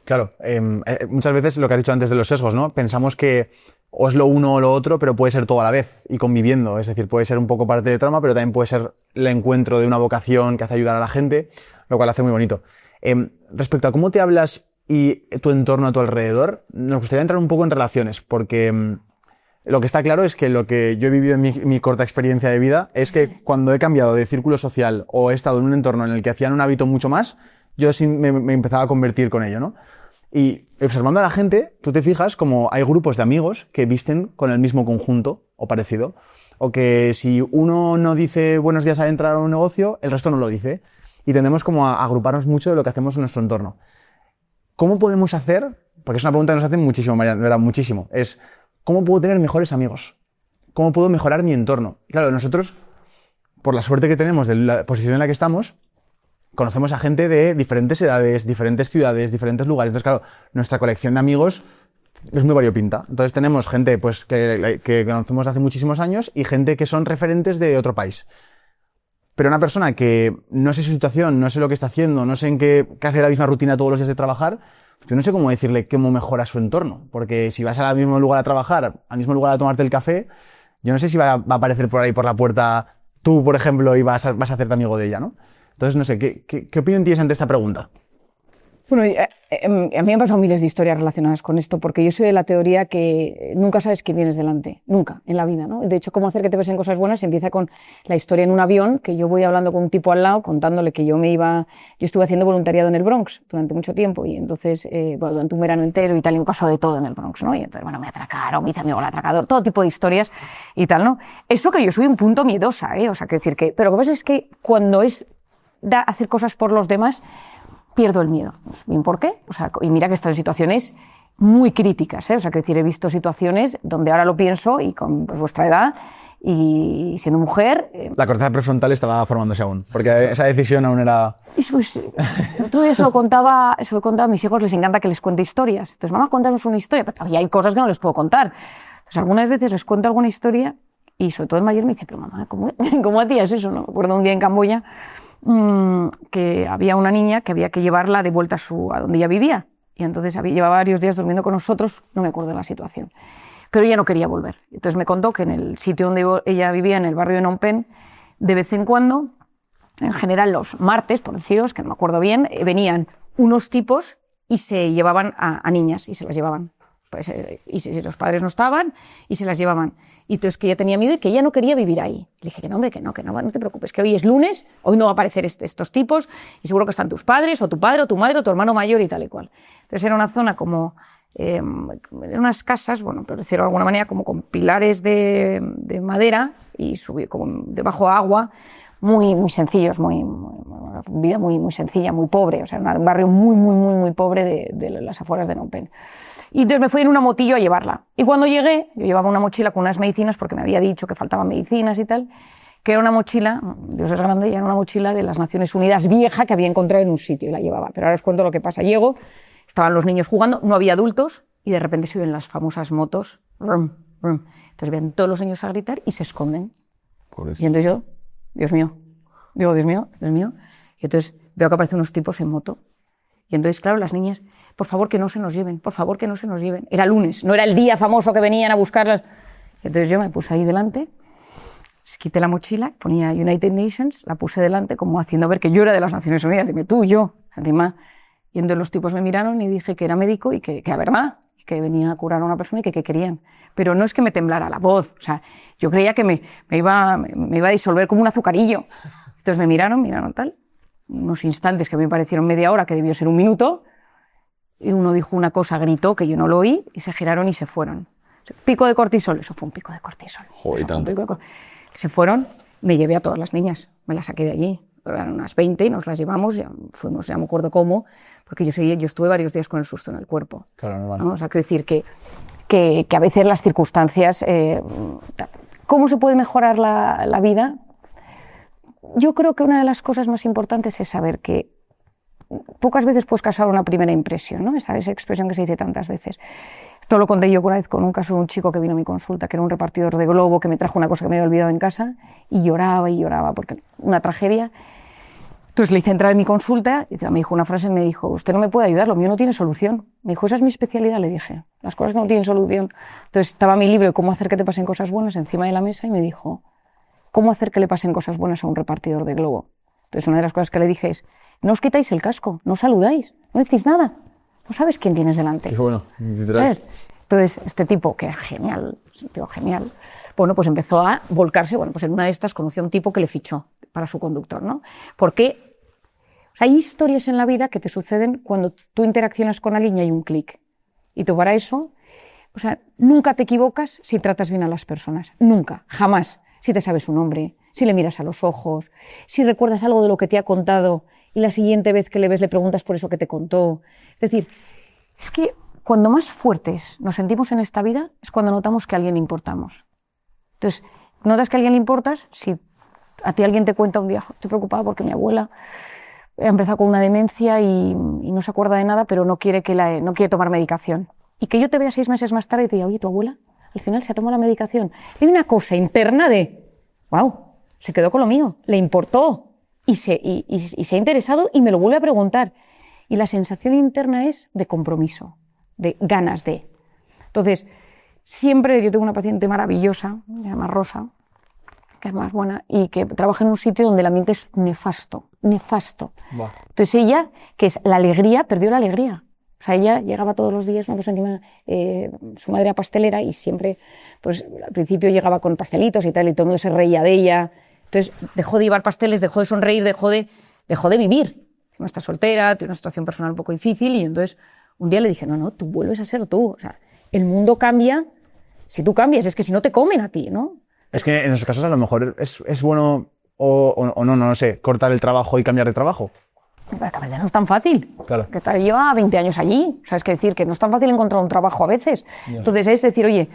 Claro, eh, eh, muchas veces lo que has dicho antes de los sesgos, ¿no? Pensamos que o es lo uno o lo otro, pero puede ser todo a la vez y conviviendo. Es decir, puede ser un poco parte de trauma, pero también puede ser el encuentro de una vocación que hace ayudar a la gente, lo cual hace muy bonito. Eh, respecto a cómo te hablas y tu entorno a tu alrededor, nos gustaría entrar un poco en relaciones, porque mm, lo que está claro es que lo que yo he vivido en mi, mi corta experiencia de vida es que cuando he cambiado de círculo social o he estado en un entorno en el que hacían un hábito mucho más, yo sí me, me empezaba a convertir con ello, ¿no? Y observando a la gente, tú te fijas como hay grupos de amigos que visten con el mismo conjunto o parecido, o que si uno no dice buenos días al entrar a un negocio, el resto no lo dice, y tendemos como a agruparnos mucho de lo que hacemos en nuestro entorno. ¿Cómo podemos hacer? Porque es una pregunta que nos hacen muchísimo, Marian, ¿verdad? Muchísimo. Es, ¿cómo puedo tener mejores amigos? ¿Cómo puedo mejorar mi entorno? Y claro, nosotros, por la suerte que tenemos de la posición en la que estamos, conocemos a gente de diferentes edades, diferentes ciudades, diferentes lugares. Entonces, claro, nuestra colección de amigos es muy variopinta. Entonces tenemos gente pues, que, que conocemos hace muchísimos años y gente que son referentes de otro país. Pero una persona que no sé su situación, no sé lo que está haciendo, no sé en qué, qué hace la misma rutina todos los días de trabajar, yo no sé cómo decirle cómo mejora su entorno. Porque si vas al mismo lugar a trabajar, al mismo lugar a tomarte el café, yo no sé si va, va a aparecer por ahí por la puerta tú, por ejemplo, y vas a, vas a hacerte amigo de ella, ¿no? Entonces, no sé, ¿qué, qué, qué opinión tienes ante esta pregunta? Bueno, eh, eh, a mí me han pasado miles de historias relacionadas con esto, porque yo soy de la teoría que nunca sabes quién tienes delante, nunca, en la vida, ¿no? De hecho, cómo hacer que te pasen cosas buenas empieza con la historia en un avión, que yo voy hablando con un tipo al lado, contándole que yo me iba, yo estuve haciendo voluntariado en el Bronx durante mucho tiempo, y entonces, eh, bueno, durante un verano entero y tal, y me pasó de todo en el Bronx, ¿no? Y entonces, bueno, me atracaron, me hice amigo del atracador, todo tipo de historias y tal, ¿no? Eso que yo soy un punto miedosa, ¿eh? O sea, que decir que, pero lo que pasa es que cuando es da hacer cosas por los demás, pierdo el miedo. ¿Bien por qué? O sea, y mira que he estado en situaciones muy críticas, ¿eh? O sea, que decir, he visto situaciones donde ahora lo pienso y con pues, vuestra edad y siendo mujer... Eh, la corteza prefrontal estaba formándose aún, porque esa decisión aún era... Pues, el otro día se lo contaba, se lo contaba a mis hijos, les encanta que les cuente historias. Entonces, mamá, contanos una historia. Pero hay cosas que no les puedo contar. Entonces, algunas veces les cuento alguna historia y sobre todo el mayor me dice, pero mamá, ¿cómo, cómo hacías eso? ¿No? Me acuerdo un día en Camboya mmm, que había una niña que había que llevarla de vuelta a, su, a donde ella vivía. Y entonces había, llevaba varios días durmiendo con nosotros, no me acuerdo de la situación. Pero ella no quería volver. Entonces me contó que en el sitio donde ella vivía, en el barrio de Phnom Penh, de vez en cuando, en general los martes, por deciros, que no me acuerdo bien, venían unos tipos y se llevaban a, a niñas y se las llevaban. Pues, eh, y si, si los padres no estaban y se las llevaban. Y entonces que ella tenía miedo y que ella no quería vivir ahí. Le dije que no, hombre, que no, que no, no te preocupes, que hoy es lunes, hoy no va a aparecer este, estos tipos y seguro que están tus padres o tu padre o tu madre o tu hermano mayor y tal y cual. Entonces era una zona como... Eh, unas casas, bueno, por decirlo de alguna manera, como con pilares de, de madera y subir como debajo de agua, muy, muy sencillos, muy, muy, una vida muy, muy sencilla, muy pobre, o sea, un barrio muy, muy, muy, muy pobre de, de las afueras de Phnom Penh. Y entonces me fui en una motillo a llevarla. Y cuando llegué, yo llevaba una mochila con unas medicinas porque me había dicho que faltaban medicinas y tal, que era una mochila, Dios es grande, y era una mochila de las Naciones Unidas vieja que había encontrado en un sitio y la llevaba. Pero ahora os cuento lo que pasa. Llego, estaban los niños jugando, no había adultos y de repente se oyen las famosas motos. Rum, rum. Entonces ven todos los niños a gritar y se esconden. Pobrecito. Y entonces yo, Dios mío, digo, Dios mío, Dios mío. Y entonces veo que aparecen unos tipos en moto. Y entonces, claro, las niñas, por favor que no se nos lleven, por favor que no se nos lleven. Era lunes, no era el día famoso que venían a buscarlas. Y entonces yo me puse ahí delante, quité la mochila, ponía United Nations, la puse delante como haciendo ver que yo era de las Naciones Unidas. Dime tú, yo, encima. Y entonces los tipos me miraron y dije que era médico y que, que era verdad, que venía a curar a una persona y que, que querían. Pero no es que me temblara la voz, o sea, yo creía que me, me, iba, me iba a disolver como un azucarillo. Entonces me miraron, miraron tal, unos instantes que a mí me parecieron media hora, que debió ser un minuto, y uno dijo una cosa, gritó, que yo no lo oí, y se giraron y se fueron. Pico de cortisol, eso fue un pico de cortisol. Joder, tanto. De cor... Se fueron, me llevé a todas las niñas, me las saqué de allí. Eran unas veinte y nos las llevamos, ya fuimos, ya me acuerdo cómo, porque yo, seguí, yo estuve varios días con el susto en el cuerpo. Claro, no, ¿no? O sea, quiero decir que, que, que a veces las circunstancias... Eh, ¿Cómo se puede mejorar la, la vida? Yo creo que una de las cosas más importantes es saber que pocas veces puedes causar una primera impresión, ¿no? Esa, esa expresión que se dice tantas veces. Esto lo conté yo una vez con un caso de un chico que vino a mi consulta, que era un repartidor de Globo, que me trajo una cosa que me había olvidado en casa, y lloraba y lloraba, porque una tragedia. Entonces le hice entrar en mi consulta y me dijo una frase, me dijo, usted no me puede ayudar, lo mío no tiene solución. Me dijo, esa es mi especialidad, le dije, las cosas que no tienen solución. Entonces estaba mi libro, Cómo hacer que te pasen cosas buenas, encima de la mesa y me dijo, ¿cómo hacer que le pasen cosas buenas a un repartidor de globo? Entonces una de las cosas que le dije es, no os quitáis el casco, no saludáis, no decís nada, no sabes quién tienes delante. Qué bueno, ¿sabes? Entonces este tipo, que es genial, es un tío genial, bueno, pues empezó a volcarse, bueno, pues en una de estas conoció a un tipo que le fichó para su conductor, ¿no? Porque o sea, hay historias en la vida que te suceden cuando tú interaccionas con alguien y hay un clic. Y tú para eso, o sea, nunca te equivocas si tratas bien a las personas, nunca, jamás. Si te sabes su nombre, si le miras a los ojos, si recuerdas algo de lo que te ha contado y la siguiente vez que le ves le preguntas por eso que te contó. Es decir, es que cuando más fuertes nos sentimos en esta vida es cuando notamos que a alguien le importamos. Entonces, notas que a alguien le importas si a ti alguien te cuenta un día, estoy preocupada porque mi abuela ha empezado con una demencia y, y no se acuerda de nada, pero no quiere, que la, no quiere tomar medicación. Y que yo te vea seis meses más tarde y te diga, oye, tu abuela al final se ha tomado la medicación. Hay una cosa interna de, wow, se quedó con lo mío, le importó y se, y, y, y se ha interesado y me lo vuelve a preguntar. Y la sensación interna es de compromiso, de ganas de. Entonces, siempre yo tengo una paciente maravillosa, se llama Rosa, que es más buena, y que trabaja en un sitio donde el ambiente es nefasto, nefasto. Wow. Entonces ella, que es la alegría, perdió la alegría. O sea, ella llegaba todos los días, una cosa encima, eh, su madre era pastelera y siempre, pues al principio llegaba con pastelitos y tal, y todo el mundo se reía de ella. Entonces dejó de llevar pasteles, dejó de sonreír, dejó de, dejó de vivir. No está soltera, tiene una situación personal un poco difícil y entonces un día le dije, no, no, tú vuelves a ser tú. O sea, el mundo cambia si tú cambias, es que si no te comen a ti, ¿no? Es que en esos casos a lo mejor es, es bueno o, o, o no, no, no sé, cortar el trabajo y cambiar de trabajo. Pero a veces no es tan fácil. Claro. Que lleva veinte años allí. O sea, es que decir que no es tan fácil encontrar un trabajo a veces. Yeah. Entonces es decir, oye,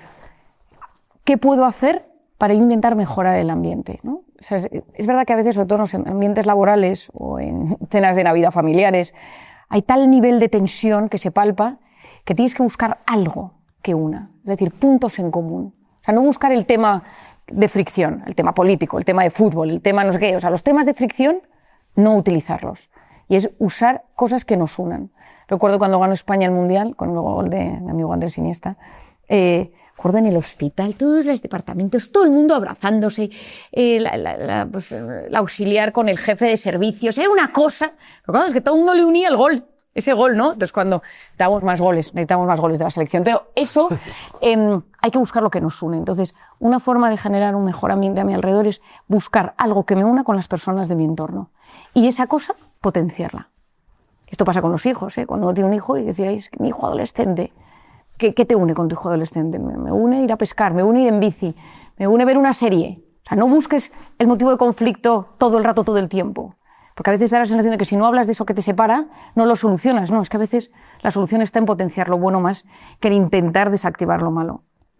¿qué puedo hacer para intentar mejorar el ambiente? ¿No? O sea, es, es verdad que a veces, sobre todo en ambientes laborales o en cenas de Navidad familiares, hay tal nivel de tensión que se palpa que tienes que buscar algo que una. Es decir, puntos en común. O sea, no buscar el tema de fricción, el tema político, el tema de fútbol, el tema no sé qué. O sea, los temas de fricción, no utilizarlos. Y es usar cosas que nos unan. Recuerdo cuando ganó España el Mundial, con el gol de mi amigo Andrés Iniesta, eh, recuerdo en el hospital, todos los departamentos, todo el mundo abrazándose, eh, la, la, la, pues, la auxiliar con el jefe de servicios, era una cosa, pero claro, es que todo el mundo le unía el gol, ese gol, ¿no? Entonces cuando necesitamos más goles, necesitamos más goles de la selección, pero eso eh, hay que buscar lo que nos une. Entonces, una forma de generar un mejor ambiente a mi alrededor es buscar algo que me una con las personas de mi entorno. Y esa cosa, potenciarla. Esto pasa con los hijos, ¿eh? Cuando uno tiene un hijo y decís, mi hijo adolescente, ¿qué, ¿qué te une con tu hijo adolescente? Me, me une ir a pescar, me une ir en bici, me une ver una serie. O sea, no busques el motivo de conflicto todo el rato, todo el tiempo. Porque a veces da la sensación de que si no hablas de eso que te separa, no lo solucionas. No, es que a veces la solución está en potenciar lo bueno más que en intentar desactivar lo malo.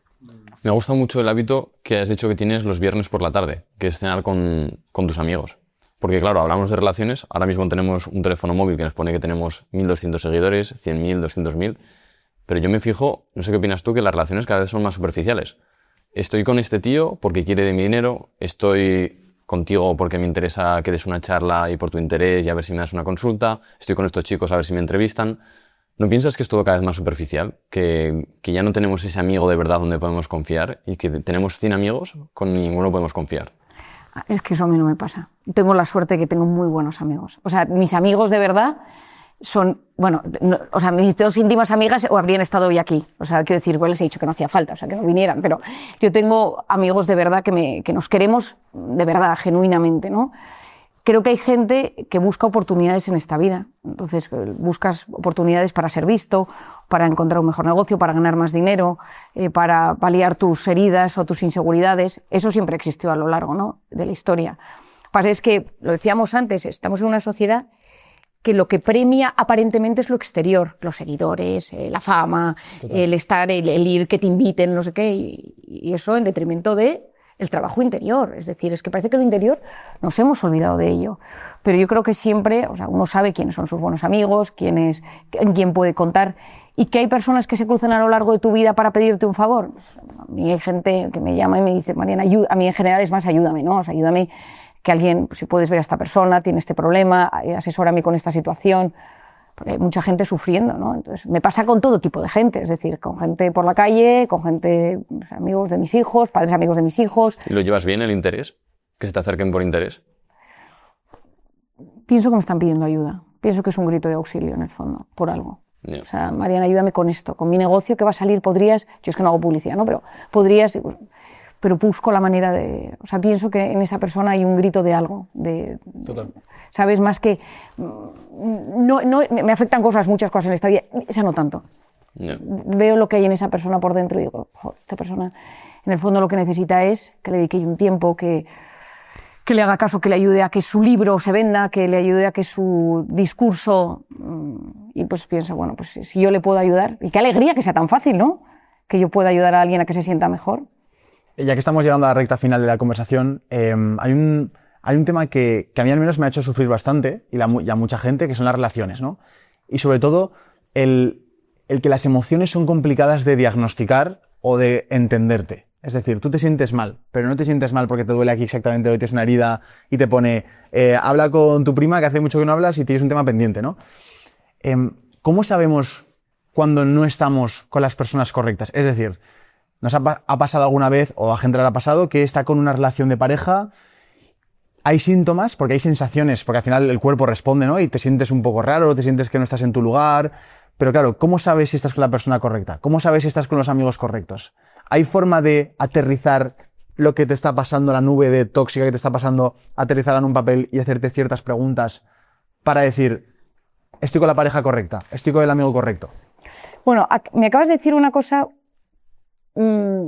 Me ha gustado mucho el hábito que has dicho que tienes los viernes por la tarde, que es cenar con, con tus amigos. Porque claro, hablamos de relaciones, ahora mismo tenemos un teléfono móvil que nos pone que tenemos mil doscientos seguidores, cien mil, doscientos mil, pero yo me fijo, no sé qué opinas tú, que las relaciones cada vez son más superficiales. Estoy con este tío porque quiere de mi dinero, estoy contigo porque me interesa que des una charla y por tu interés y a ver si me das una consulta, estoy con estos chicos a ver si me entrevistan. ¿No piensas que es todo cada vez más superficial? Que, que ya no tenemos ese amigo de verdad donde podemos confiar y que tenemos cien amigos, con ninguno podemos confiar. Es que eso a mí no me pasa. Tengo la suerte de que tengo muy buenos amigos. O sea, mis amigos de verdad son, bueno, no, o sea, mis dos íntimas amigas o habrían estado hoy aquí. O sea, quiero decir, igual les he dicho que no hacía falta, o sea, que no vinieran, pero yo tengo amigos de verdad que, me, que nos queremos de verdad, genuinamente, ¿no? Creo que hay gente que busca oportunidades en esta vida. Entonces, buscas oportunidades para ser visto, para encontrar un mejor negocio, para ganar más dinero, eh, para paliar tus heridas o tus inseguridades. Eso siempre existió a lo largo, ¿no?, de la historia. Lo que pasa es que, lo decíamos antes, estamos en una sociedad que lo que premia aparentemente es lo exterior, los seguidores, eh, la fama, Total. el estar, el, el ir, que te inviten, no sé qué, y, y eso en detrimento de el trabajo interior. Es decir, es que parece que lo interior nos hemos olvidado de ello. Pero yo creo que siempre, o sea, uno sabe quiénes son sus buenos amigos, quién es, en quién puede contar, y que hay personas que se cruzan a lo largo de tu vida para pedirte un favor. Pues, a mí hay gente que me llama y me dice, Mariana, ayuda. A mí en general es más ayúdame, ¿no? O sea, ayúdame, que alguien, si puedes ver a esta persona, tiene este problema, asesórame con esta situación, porque hay mucha gente sufriendo, ¿no? Entonces, me pasa con todo tipo de gente, es decir, con gente por la calle, con gente, pues, amigos de mis hijos, padres amigos de mis hijos. ¿Y lo llevas bien el interés? ¿Que se te acerquen por interés? Pienso que me están pidiendo ayuda, pienso que es un grito de auxilio en el fondo, por algo. Yeah. O sea, Mariana, ayúdame con esto, con mi negocio que va a salir, podrías, yo es que no hago publicidad, ¿no? Pero podrías, pero busco la manera de, o sea, pienso que en esa persona hay un grito de algo, de, Total. ¿sabes? Más que, no, no, me afectan cosas, muchas cosas en esta vida, esa no tanto. Yeah. Veo lo que hay en esa persona por dentro y digo, joder, esta persona en el fondo lo que necesita es que le dedique un tiempo, que que le haga caso, que le ayude a que su libro se venda, que le ayude a que su discurso... Y pues pienso, bueno, pues si yo le puedo ayudar, y qué alegría que sea tan fácil, ¿no? Que yo pueda ayudar a alguien a que se sienta mejor. Ya que estamos llegando a la recta final de la conversación, eh, hay, un, hay un tema que, que a mí al menos me ha hecho sufrir bastante, y, la, y a mucha gente, que son las relaciones, ¿no? Y sobre todo, el, el que las emociones son complicadas de diagnosticar o de entenderte. Es decir, tú te sientes mal, pero no te sientes mal porque te duele aquí exactamente, o tienes una herida y te pone, eh, habla con tu prima que hace mucho que no hablas y tienes un tema pendiente, ¿no? Eh, ¿Cómo sabemos cuando no estamos con las personas correctas? Es decir, ¿nos ha, ha pasado alguna vez, o a gente le ha pasado, que está con una relación de pareja, hay síntomas, porque hay sensaciones, porque al final el cuerpo responde, ¿no? Y te sientes un poco raro, te sientes que no estás en tu lugar, pero claro, ¿cómo sabes si estás con la persona correcta? ¿Cómo sabes si estás con los amigos correctos? ¿Hay forma de aterrizar lo que te está pasando, la nube de tóxica que te está pasando, aterrizarla en un papel y hacerte ciertas preguntas para decir, estoy con la pareja correcta, estoy con el amigo correcto? Bueno, me acabas de decir una cosa, mmm,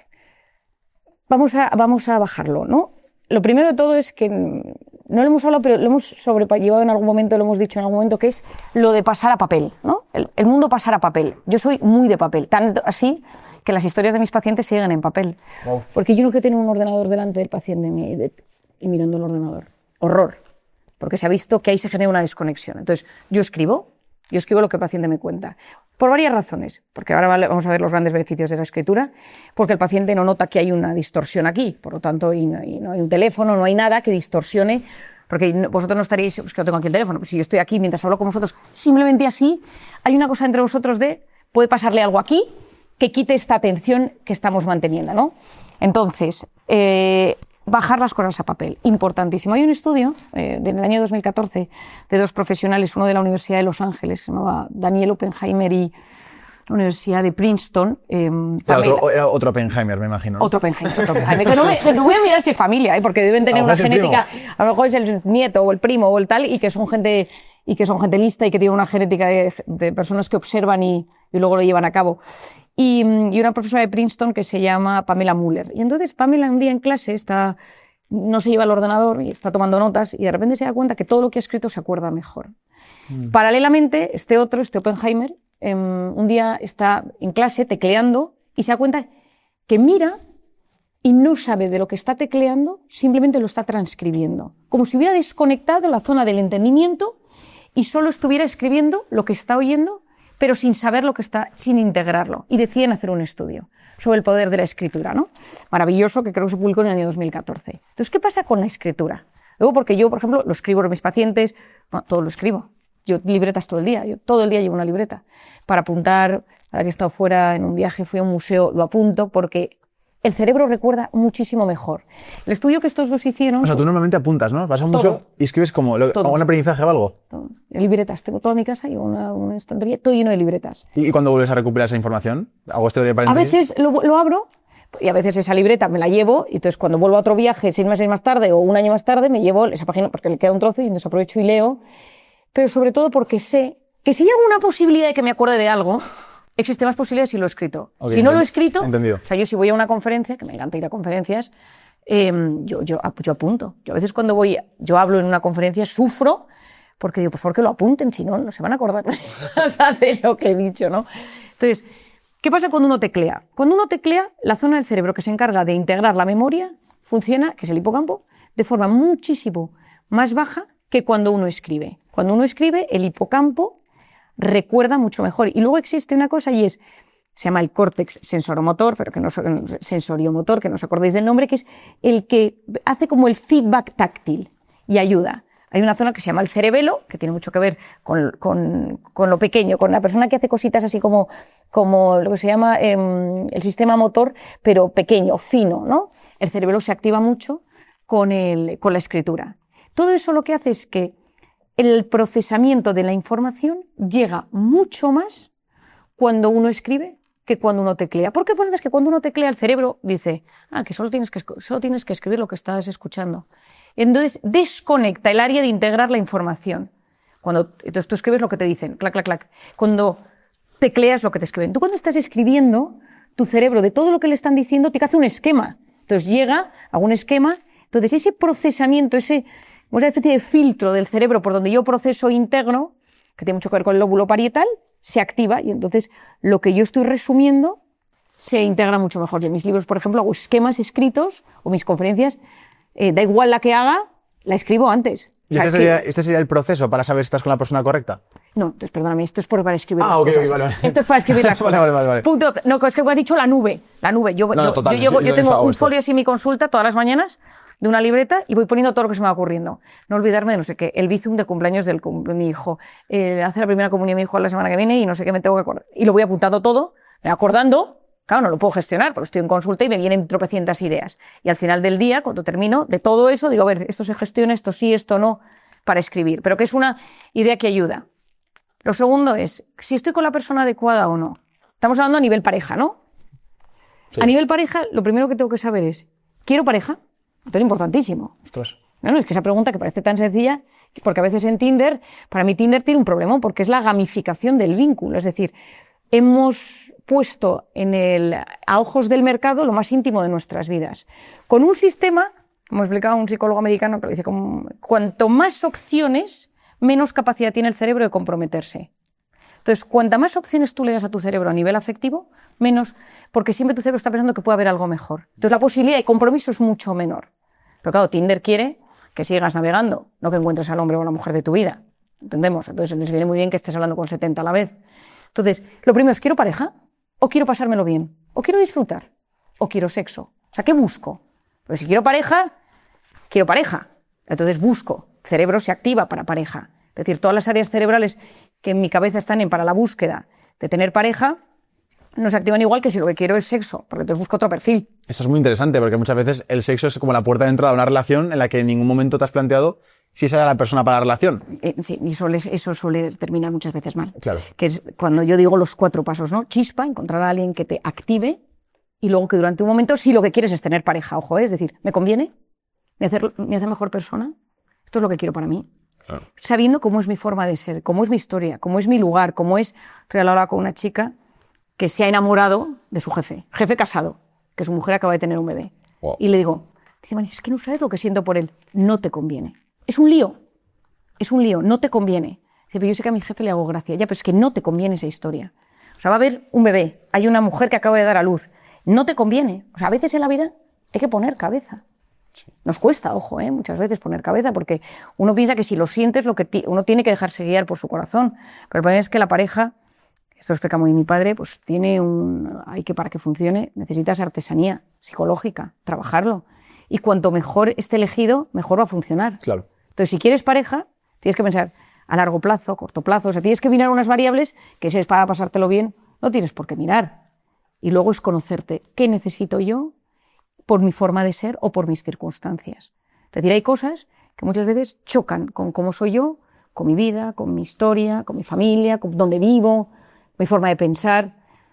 vamos, a, vamos a bajarlo, ¿no? Lo primero de todo es que, no lo hemos hablado, pero lo hemos sobrellevado en algún momento, lo hemos dicho en algún momento, que es lo de pasar a papel, ¿no? El, el mundo pasar a papel. Yo soy muy de papel, tanto así que las historias de mis pacientes siguen en papel. Wow. Porque yo no quiero tener un ordenador delante del paciente y, de, y mirando el ordenador. Horror. Porque se ha visto que ahí se genera una desconexión. Entonces, yo escribo, yo escribo lo que el paciente me cuenta. Por varias razones. Porque ahora vamos a ver los grandes beneficios de la escritura. Porque el paciente no nota que hay una distorsión aquí. Por lo tanto, y no, y no hay un teléfono, no hay nada que distorsione. Porque vosotros no estaréis, pues que no tengo aquí el teléfono. Pues si yo estoy aquí mientras hablo con vosotros, simplemente así, hay una cosa entre vosotros de, puede pasarle algo aquí, que quite esta atención que estamos manteniendo, ¿no? Entonces, eh, bajar las cosas a papel, importantísimo. Hay un estudio eh, del año dos mil catorce de dos profesionales, uno de la Universidad de Los Ángeles, que se llamaba Daniel Oppenheimer, y la Universidad de Princeton. Eh, era, otro, era otro Oppenheimer, me imagino, ¿no? Otro Oppenheimer, otro Oppenheimer. Que no, me, que no voy a mirar si es familia, ¿eh? Porque deben tener una genética, a lo mejor es el nieto o el primo o el tal, y que son gente, y que son gente lista y que tienen una genética de, de personas que observan y, y luego lo llevan a cabo. Y, y una profesora de Princeton que se llama Pamela Muller. Y entonces Pamela un día en clase está, no se lleva el ordenador y está tomando notas y de repente se da cuenta que todo lo que ha escrito se acuerda mejor. Mm. Paralelamente, este otro, este Oppenheimer, eh, un día está en clase tecleando y se da cuenta que mira y no sabe de lo que está tecleando, simplemente lo está transcribiendo. Como si hubiera desconectado la zona del entendimiento y solo estuviera escribiendo lo que está oyendo, pero sin saber lo que está, sin integrarlo. Y deciden hacer un estudio sobre el poder de la escritura, ¿no? Maravilloso, que creo que se publicó en el año dos mil catorce. Entonces, ¿qué pasa con la escritura? Luego, porque yo, por ejemplo, lo escribo a mis pacientes, bueno, todo lo escribo. Yo libretas todo el día, yo todo el día llevo una libreta. Para apuntar, ahora que he estado fuera en un viaje, fui a un museo, lo apunto, porque el cerebro recuerda muchísimo mejor. El estudio que estos dos hicieron... O sea, tú normalmente apuntas, ¿no? Vas a un todo, museo y escribes como lo, un aprendizaje o algo. Todo. Libretas. Tengo toda mi casa y una, una estantería, todo lleno de libretas. ¿Y, y cuando vuelves a recuperar esa información? ¿Hago este de paréntesis? A veces lo, lo abro y a veces esa libreta me la llevo y entonces cuando vuelvo a otro viaje, seis meses más tarde o un año más tarde, me llevo esa página porque le queda un trozo y entonces aprovecho y leo. Pero sobre todo porque sé que si hay alguna posibilidad de que me acuerde de algo... Existe más posibilidades si lo he escrito. Okay, si no lo he escrito, entendido. O sea, yo si voy a una conferencia, que me encanta ir a conferencias, eh, yo, yo, yo apunto. Yo a veces cuando voy, yo hablo en una conferencia, sufro, porque digo, por favor que lo apunten, si no, no se van a acordar de lo que he dicho, ¿no? Entonces, ¿qué pasa cuando uno teclea? Cuando uno teclea, la zona del cerebro que se encarga de integrar la memoria funciona, que es el hipocampo, de forma muchísimo más baja que cuando uno escribe. Cuando uno escribe, el hipocampo recuerda mucho mejor. Y luego existe una cosa y es, se llama el córtex sensoromotor, pero que no sensoriomotor, que no os acordéis del nombre, que es el que hace como el feedback táctil y ayuda. Hay una zona que se llama el cerebelo, que tiene mucho que ver con, con, con lo pequeño, con la persona que hace cositas así como, como lo que se llama eh, el sistema motor, pero pequeño, fino, ¿no? El cerebelo se activa mucho con, el, con la escritura. Todo eso lo que hace es que el procesamiento de la información llega mucho más cuando uno escribe que cuando uno teclea. ¿Por qué? Pues es que cuando uno teclea el cerebro dice, ah, que solo tienes que, solo tienes que escribir lo que estás escuchando. Entonces desconecta el área de integrar la información. Cuando entonces tú escribes lo que te dicen, clac, clac, clac. Cuando tecleas lo que te escriben. Tú cuando estás escribiendo, tu cerebro de todo lo que le están diciendo te hace un esquema. Entonces llega a un esquema. Entonces ese procesamiento, ese, una especie de filtro del cerebro por donde yo proceso e integro, que tiene mucho que ver con el lóbulo parietal, se activa y entonces lo que yo estoy resumiendo se integra mucho mejor. Yo en mis libros, por ejemplo, hago esquemas escritos o mis conferencias, eh, da igual la que haga, la escribo antes. ¿Y este sería, este sería el proceso para saber si estás con la persona correcta? No, entonces perdóname, esto es por, para escribir ah, las okay, cosas. ok, vale, vale. Esto es para escribir las cosas. vale, vale, vale. Punto. No, es que me has dicho la nube. La nube. Yo, no, yo, total, yo, llevo, sí, yo tengo un esto. folio así en mi consulta todas las mañanas de una libreta y voy poniendo todo lo que se me va ocurriendo. No olvidarme de no sé qué, el bizum del cumpleaños del de mi hijo, eh, hacer la primera comunión de mi hijo la semana que viene y no sé qué me tengo que acordar. Y lo voy apuntando todo, me acordando, claro, no lo puedo gestionar porque estoy en consulta y me vienen tropecientas ideas. Y al final del día, cuando termino de todo eso, digo, a ver, esto se gestiona, esto sí, esto no, para escribir. Pero que es una idea que ayuda. Lo segundo es, si estoy con la persona adecuada o no. Estamos hablando a nivel pareja, ¿no? Sí. A nivel pareja, lo primero que tengo que saber es, ¿quiero pareja? Esto es importantísimo. Ostras. No, no, es que esa pregunta que parece tan sencilla, porque a veces en Tinder, para mí Tinder tiene un problema, porque es la gamificación del vínculo. Es decir, hemos puesto en el, a ojos del mercado lo más íntimo de nuestras vidas. Con un sistema, como explicaba un psicólogo americano, que lo dice como, cuanto más opciones, menos capacidad tiene el cerebro de comprometerse. Entonces, cuanta más opciones tú le das a tu cerebro a nivel afectivo, menos, porque siempre tu cerebro está pensando que puede haber algo mejor. Entonces, la posibilidad de compromiso es mucho menor. Pero claro, Tinder quiere que sigas navegando, no que encuentres al hombre o a la mujer de tu vida. ¿Entendemos? Entonces, les viene muy bien que estés hablando con setenta a la vez. Entonces, lo primero es, ¿quiero pareja? ¿O quiero pasármelo bien? ¿O quiero disfrutar? ¿O quiero sexo? O sea, ¿qué busco? Pues si quiero pareja, quiero pareja. Entonces busco. Cerebro se activa para pareja. Es decir, todas las áreas cerebrales que en mi cabeza están en para la búsqueda de tener pareja, no se activan igual que si lo que quiero es sexo, porque entonces busco otro perfil. Esto es muy interesante, porque muchas veces el sexo es como la puerta de entrada a una relación en la que en ningún momento te has planteado si esa era la persona para la relación. Eh, sí, y suele, eso suele terminar muchas veces mal. Claro. Que es cuando yo digo los cuatro pasos, ¿no? Chispa, encontrar a alguien que te active, y luego que durante un momento, si lo que quieres es tener pareja, ojo, ¿eh? Es decir, ¿me conviene? ¿Me hace, me hace mejor persona? Esto es lo que quiero para mí. Claro. Sabiendo cómo es mi forma de ser, cómo es mi historia, cómo es mi lugar, cómo es... Estoy hablando con una chica que se ha enamorado de su jefe, jefe casado, que su mujer acaba de tener un bebé. Wow. Y le digo, dice, Mani, es que no sabes lo que siento por él. No te conviene. Es un lío. Es un lío. No te conviene. Dice, pero yo sé que a mi jefe le hago gracia. Ya, pero es que no te conviene esa historia. O sea, va a haber un bebé. Hay una mujer que acaba de dar a luz. No te conviene. O sea, a veces en la vida hay que poner cabeza. Nos cuesta, ojo, ¿eh? Muchas veces poner cabeza, porque uno piensa que si lo sientes, lo que ti- uno tiene que dejarse guiar por su corazón. Pero el problema es que la pareja, esto lo explica muy mi padre, pues tiene un... Hay que, para que funcione, necesitas artesanía psicológica, trabajarlo. Y cuanto mejor esté elegido, mejor va a funcionar. Claro. Entonces, si quieres pareja, tienes que pensar a largo plazo, corto plazo. O sea, tienes que mirar unas variables que si es para pasártelo bien, no tienes por qué mirar. Y luego es conocerte. ¿Qué necesito yo? Por mi forma de ser o por mis circunstancias. Es decir, hay cosas que muchas veces chocan con cómo soy yo, con mi vida, con mi historia, con mi familia, con dónde vivo, mi forma de pensar.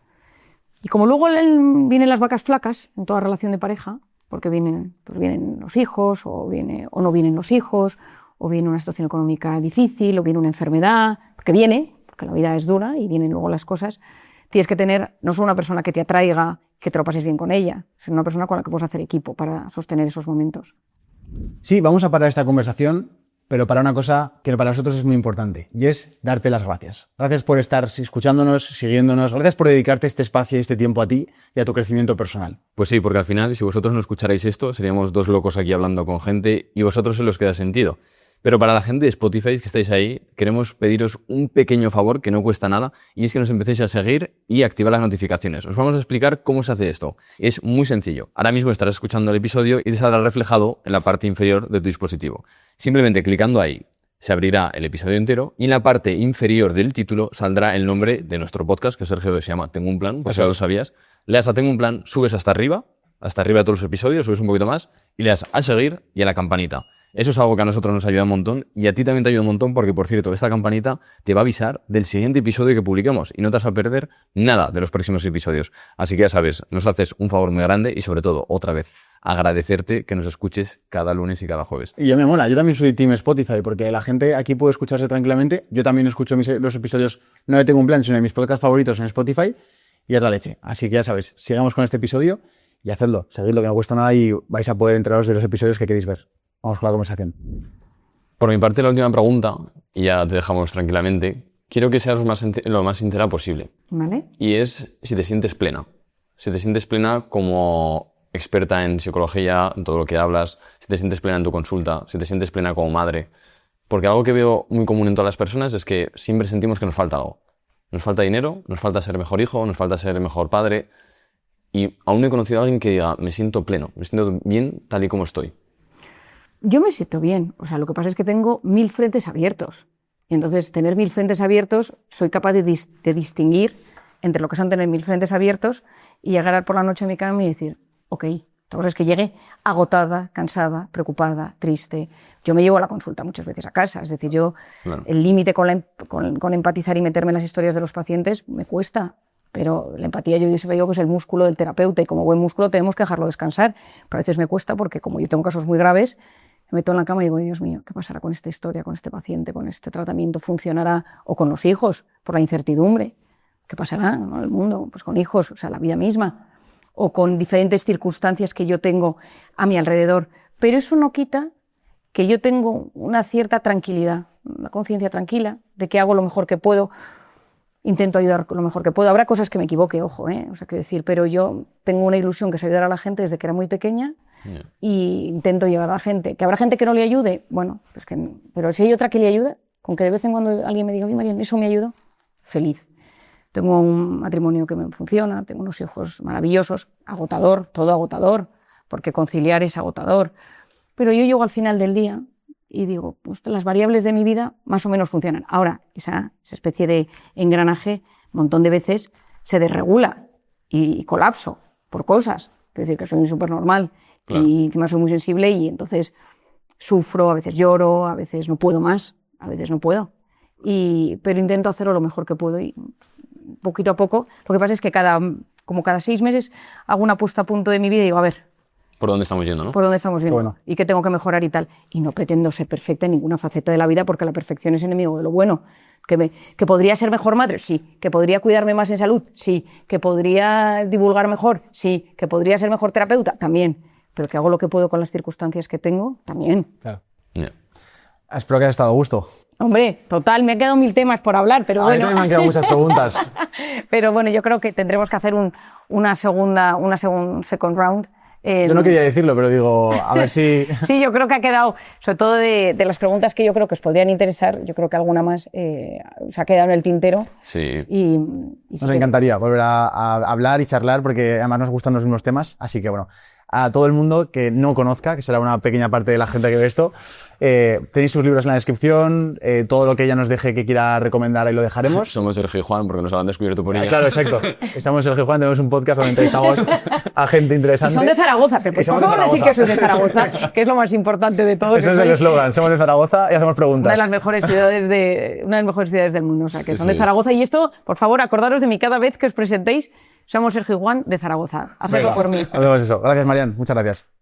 Y como luego vienen las vacas flacas en toda relación de pareja, porque vienen, pues vienen los hijos, o, viene, o no vienen los hijos, o viene una situación económica difícil, o viene una enfermedad, porque viene, porque la vida es dura y vienen luego las cosas. Tienes que tener no solo una persona que te atraiga, que te lo pases bien con ella, sino una persona con la que puedas hacer equipo para sostener esos momentos. Sí, vamos a parar esta conversación, pero para una cosa que para nosotros es muy importante, y es darte las gracias. Gracias por estar escuchándonos, siguiéndonos, gracias por dedicarte este espacio y este tiempo a ti y a tu crecimiento personal. Pues sí, porque al final, si vosotros no escucharais esto, seríamos dos locos aquí hablando con gente y vosotros se los queda sentido. Pero para la gente de Spotify que estáis ahí, queremos pediros un pequeño favor que no cuesta nada, y es que nos empecéis a seguir y activar las notificaciones. Os vamos a explicar cómo se hace esto. Es muy sencillo. Ahora mismo estarás escuchando el episodio y te saldrá reflejado en la parte inferior de tu dispositivo. Simplemente clicando ahí se abrirá el episodio entero y en la parte inferior del título saldrá el nombre de nuestro podcast, que Sergio se llama Tengo un Plan, pues ya lo sabías. Le das a Tengo un Plan, subes hasta arriba, hasta arriba de todos los episodios, subes un poquito más y le das a seguir y a la campanita. Eso es algo que a nosotros nos ayuda un montón y a ti también te ayuda un montón porque, por cierto, esta campanita te va a avisar del siguiente episodio que publiquemos y no te vas a perder nada de los próximos episodios. Así que ya sabes, nos haces un favor muy grande y, sobre todo, otra vez, agradecerte que nos escuches cada lunes y cada jueves. Y yo me mola, yo también soy Team Spotify porque la gente aquí puede escucharse tranquilamente. Yo también escucho mis, los episodios, no de Tengo un Plan, sino de mis podcasts favoritos en Spotify y es la leche. Así que ya sabes, sigamos con este episodio y hacedlo, seguidlo, que no cuesta nada y vais a poder enteraros de los episodios que queréis ver. Vamos con la conversación. Por mi parte, la última pregunta, y ya te dejamos tranquilamente, quiero que seas lo más, lo más sincera posible. ¿Vale? Y es si te sientes plena. Si te sientes plena como experta en psicología, en todo lo que hablas, si te sientes plena en tu consulta, si te sientes plena como madre. Porque algo que veo muy común en todas las personas es que siempre sentimos que nos falta algo. Nos falta dinero, nos falta ser mejor hijo, nos falta ser mejor padre. Y aún no he conocido a alguien que diga, me siento pleno, me siento bien tal y como estoy. Yo me siento bien, o sea, lo que pasa es que tengo mil frentes abiertos. Y entonces, tener mil frentes abiertos, soy capaz de, dis de distinguir entre lo que son tener mil frentes abiertos y llegar por la noche a mi cama y decir, ok, la cosa es que llegue agotada, cansada, preocupada, triste. Yo me llevo la consulta muchas veces a casa, es decir, yo claro. el límite con, con, con empatizar y meterme en las historias de los pacientes me cuesta, pero la empatía yo siempre digo que es el músculo del terapeuta y como buen músculo tenemos que dejarlo descansar, pero a veces me cuesta porque como yo tengo casos muy graves, me meto en la cama y digo, Dios mío, ¿qué pasará con esta historia, con este paciente, con este tratamiento? ¿Funcionará? O con los hijos, por la incertidumbre. ¿Qué pasará en el mundo? Pues con hijos, o sea, la vida misma. O con diferentes circunstancias que yo tengo a mi alrededor. Pero eso no quita que yo tengo una cierta tranquilidad, una conciencia tranquila de que hago lo mejor que puedo, intento ayudar lo mejor que puedo. Habrá cosas que me equivoque, ojo, ¿eh? O sea, quiero decir, pero yo tengo una ilusión que es ayudar a la gente desde que era muy pequeña. Yeah. Y intento llevar a la gente. ¿Que habrá gente que no le ayude? Bueno, pues que no. Pero si hay otra que le ayuda, con que de vez en cuando alguien me diga, oye, Marian, eso me ayuda, feliz. Tengo un matrimonio que me funciona, tengo unos hijos maravillosos, agotador, todo agotador, porque conciliar es agotador. Pero yo llego al final del día y digo, pues las variables de mi vida más o menos funcionan. Ahora, esa, esa especie de engranaje, un montón de veces se desregula y, y colapso por cosas. Es decir, que soy súper normal. Claro. Y que me soy muy sensible y entonces sufro, a veces lloro, a veces no puedo más, a veces no puedo. Y, pero intento hacerlo lo mejor que puedo y poquito a poco. Lo que pasa es que cada, como cada seis meses hago una puesta a punto de mi vida y digo, a ver, ¿por dónde estamos yendo, no? ¿Por dónde estamos yendo? Bueno. Y qué tengo que mejorar y tal. Y no pretendo ser perfecta en ninguna faceta de la vida porque la perfección es enemigo de lo bueno. Que, me, que podría ser mejor madre, sí. Que podría cuidarme más en salud, sí. Que podría divulgar mejor, sí. Que podría ser mejor terapeuta, también. Pero que hago lo que puedo con las circunstancias que tengo, también. Claro. Yeah. Espero que haya estado a gusto. Hombre, total, me han quedado mil temas por hablar, pero a bueno. A mí también me han quedado muchas preguntas. Pero bueno, yo creo que tendremos que hacer un, una segunda, una segun, second round. Eh, yo no quería decirlo, pero digo, a ver si... Sí, yo creo que ha quedado, sobre todo de, de las preguntas que yo creo que os podrían interesar, yo creo que alguna más eh, se ha quedado en el tintero. Sí. Y, y nos sí encantaría volver a, a hablar y charlar porque además nos gustan los mismos temas, así que bueno, a todo el mundo que no conozca, que será una pequeña parte de la gente que ve esto, eh, tenéis sus libros en la descripción, eh, todo lo que ella nos deje que quiera recomendar ahí lo dejaremos. Somos Sergio y Juan porque nos han descubierto por ella. Claro, exacto. Estamos Sergio y Juan, tenemos un podcast donde entrevistamos a gente interesante. Y son de Zaragoza, pero pues, por favor decir que sois de Zaragoza, que es lo más importante de todo. Eso es el eslogan, somos de Zaragoza y hacemos preguntas. Una de las mejores ciudades, de, una de las mejores ciudades del mundo, o sea, que sí, son sí. de Zaragoza. Y esto, por favor, acordaros de mí cada vez que os presentéis. Somos Sergio y Juan de Zaragoza. Hacedlo por mí. Hacemos eso. Gracias, Marian. Muchas gracias.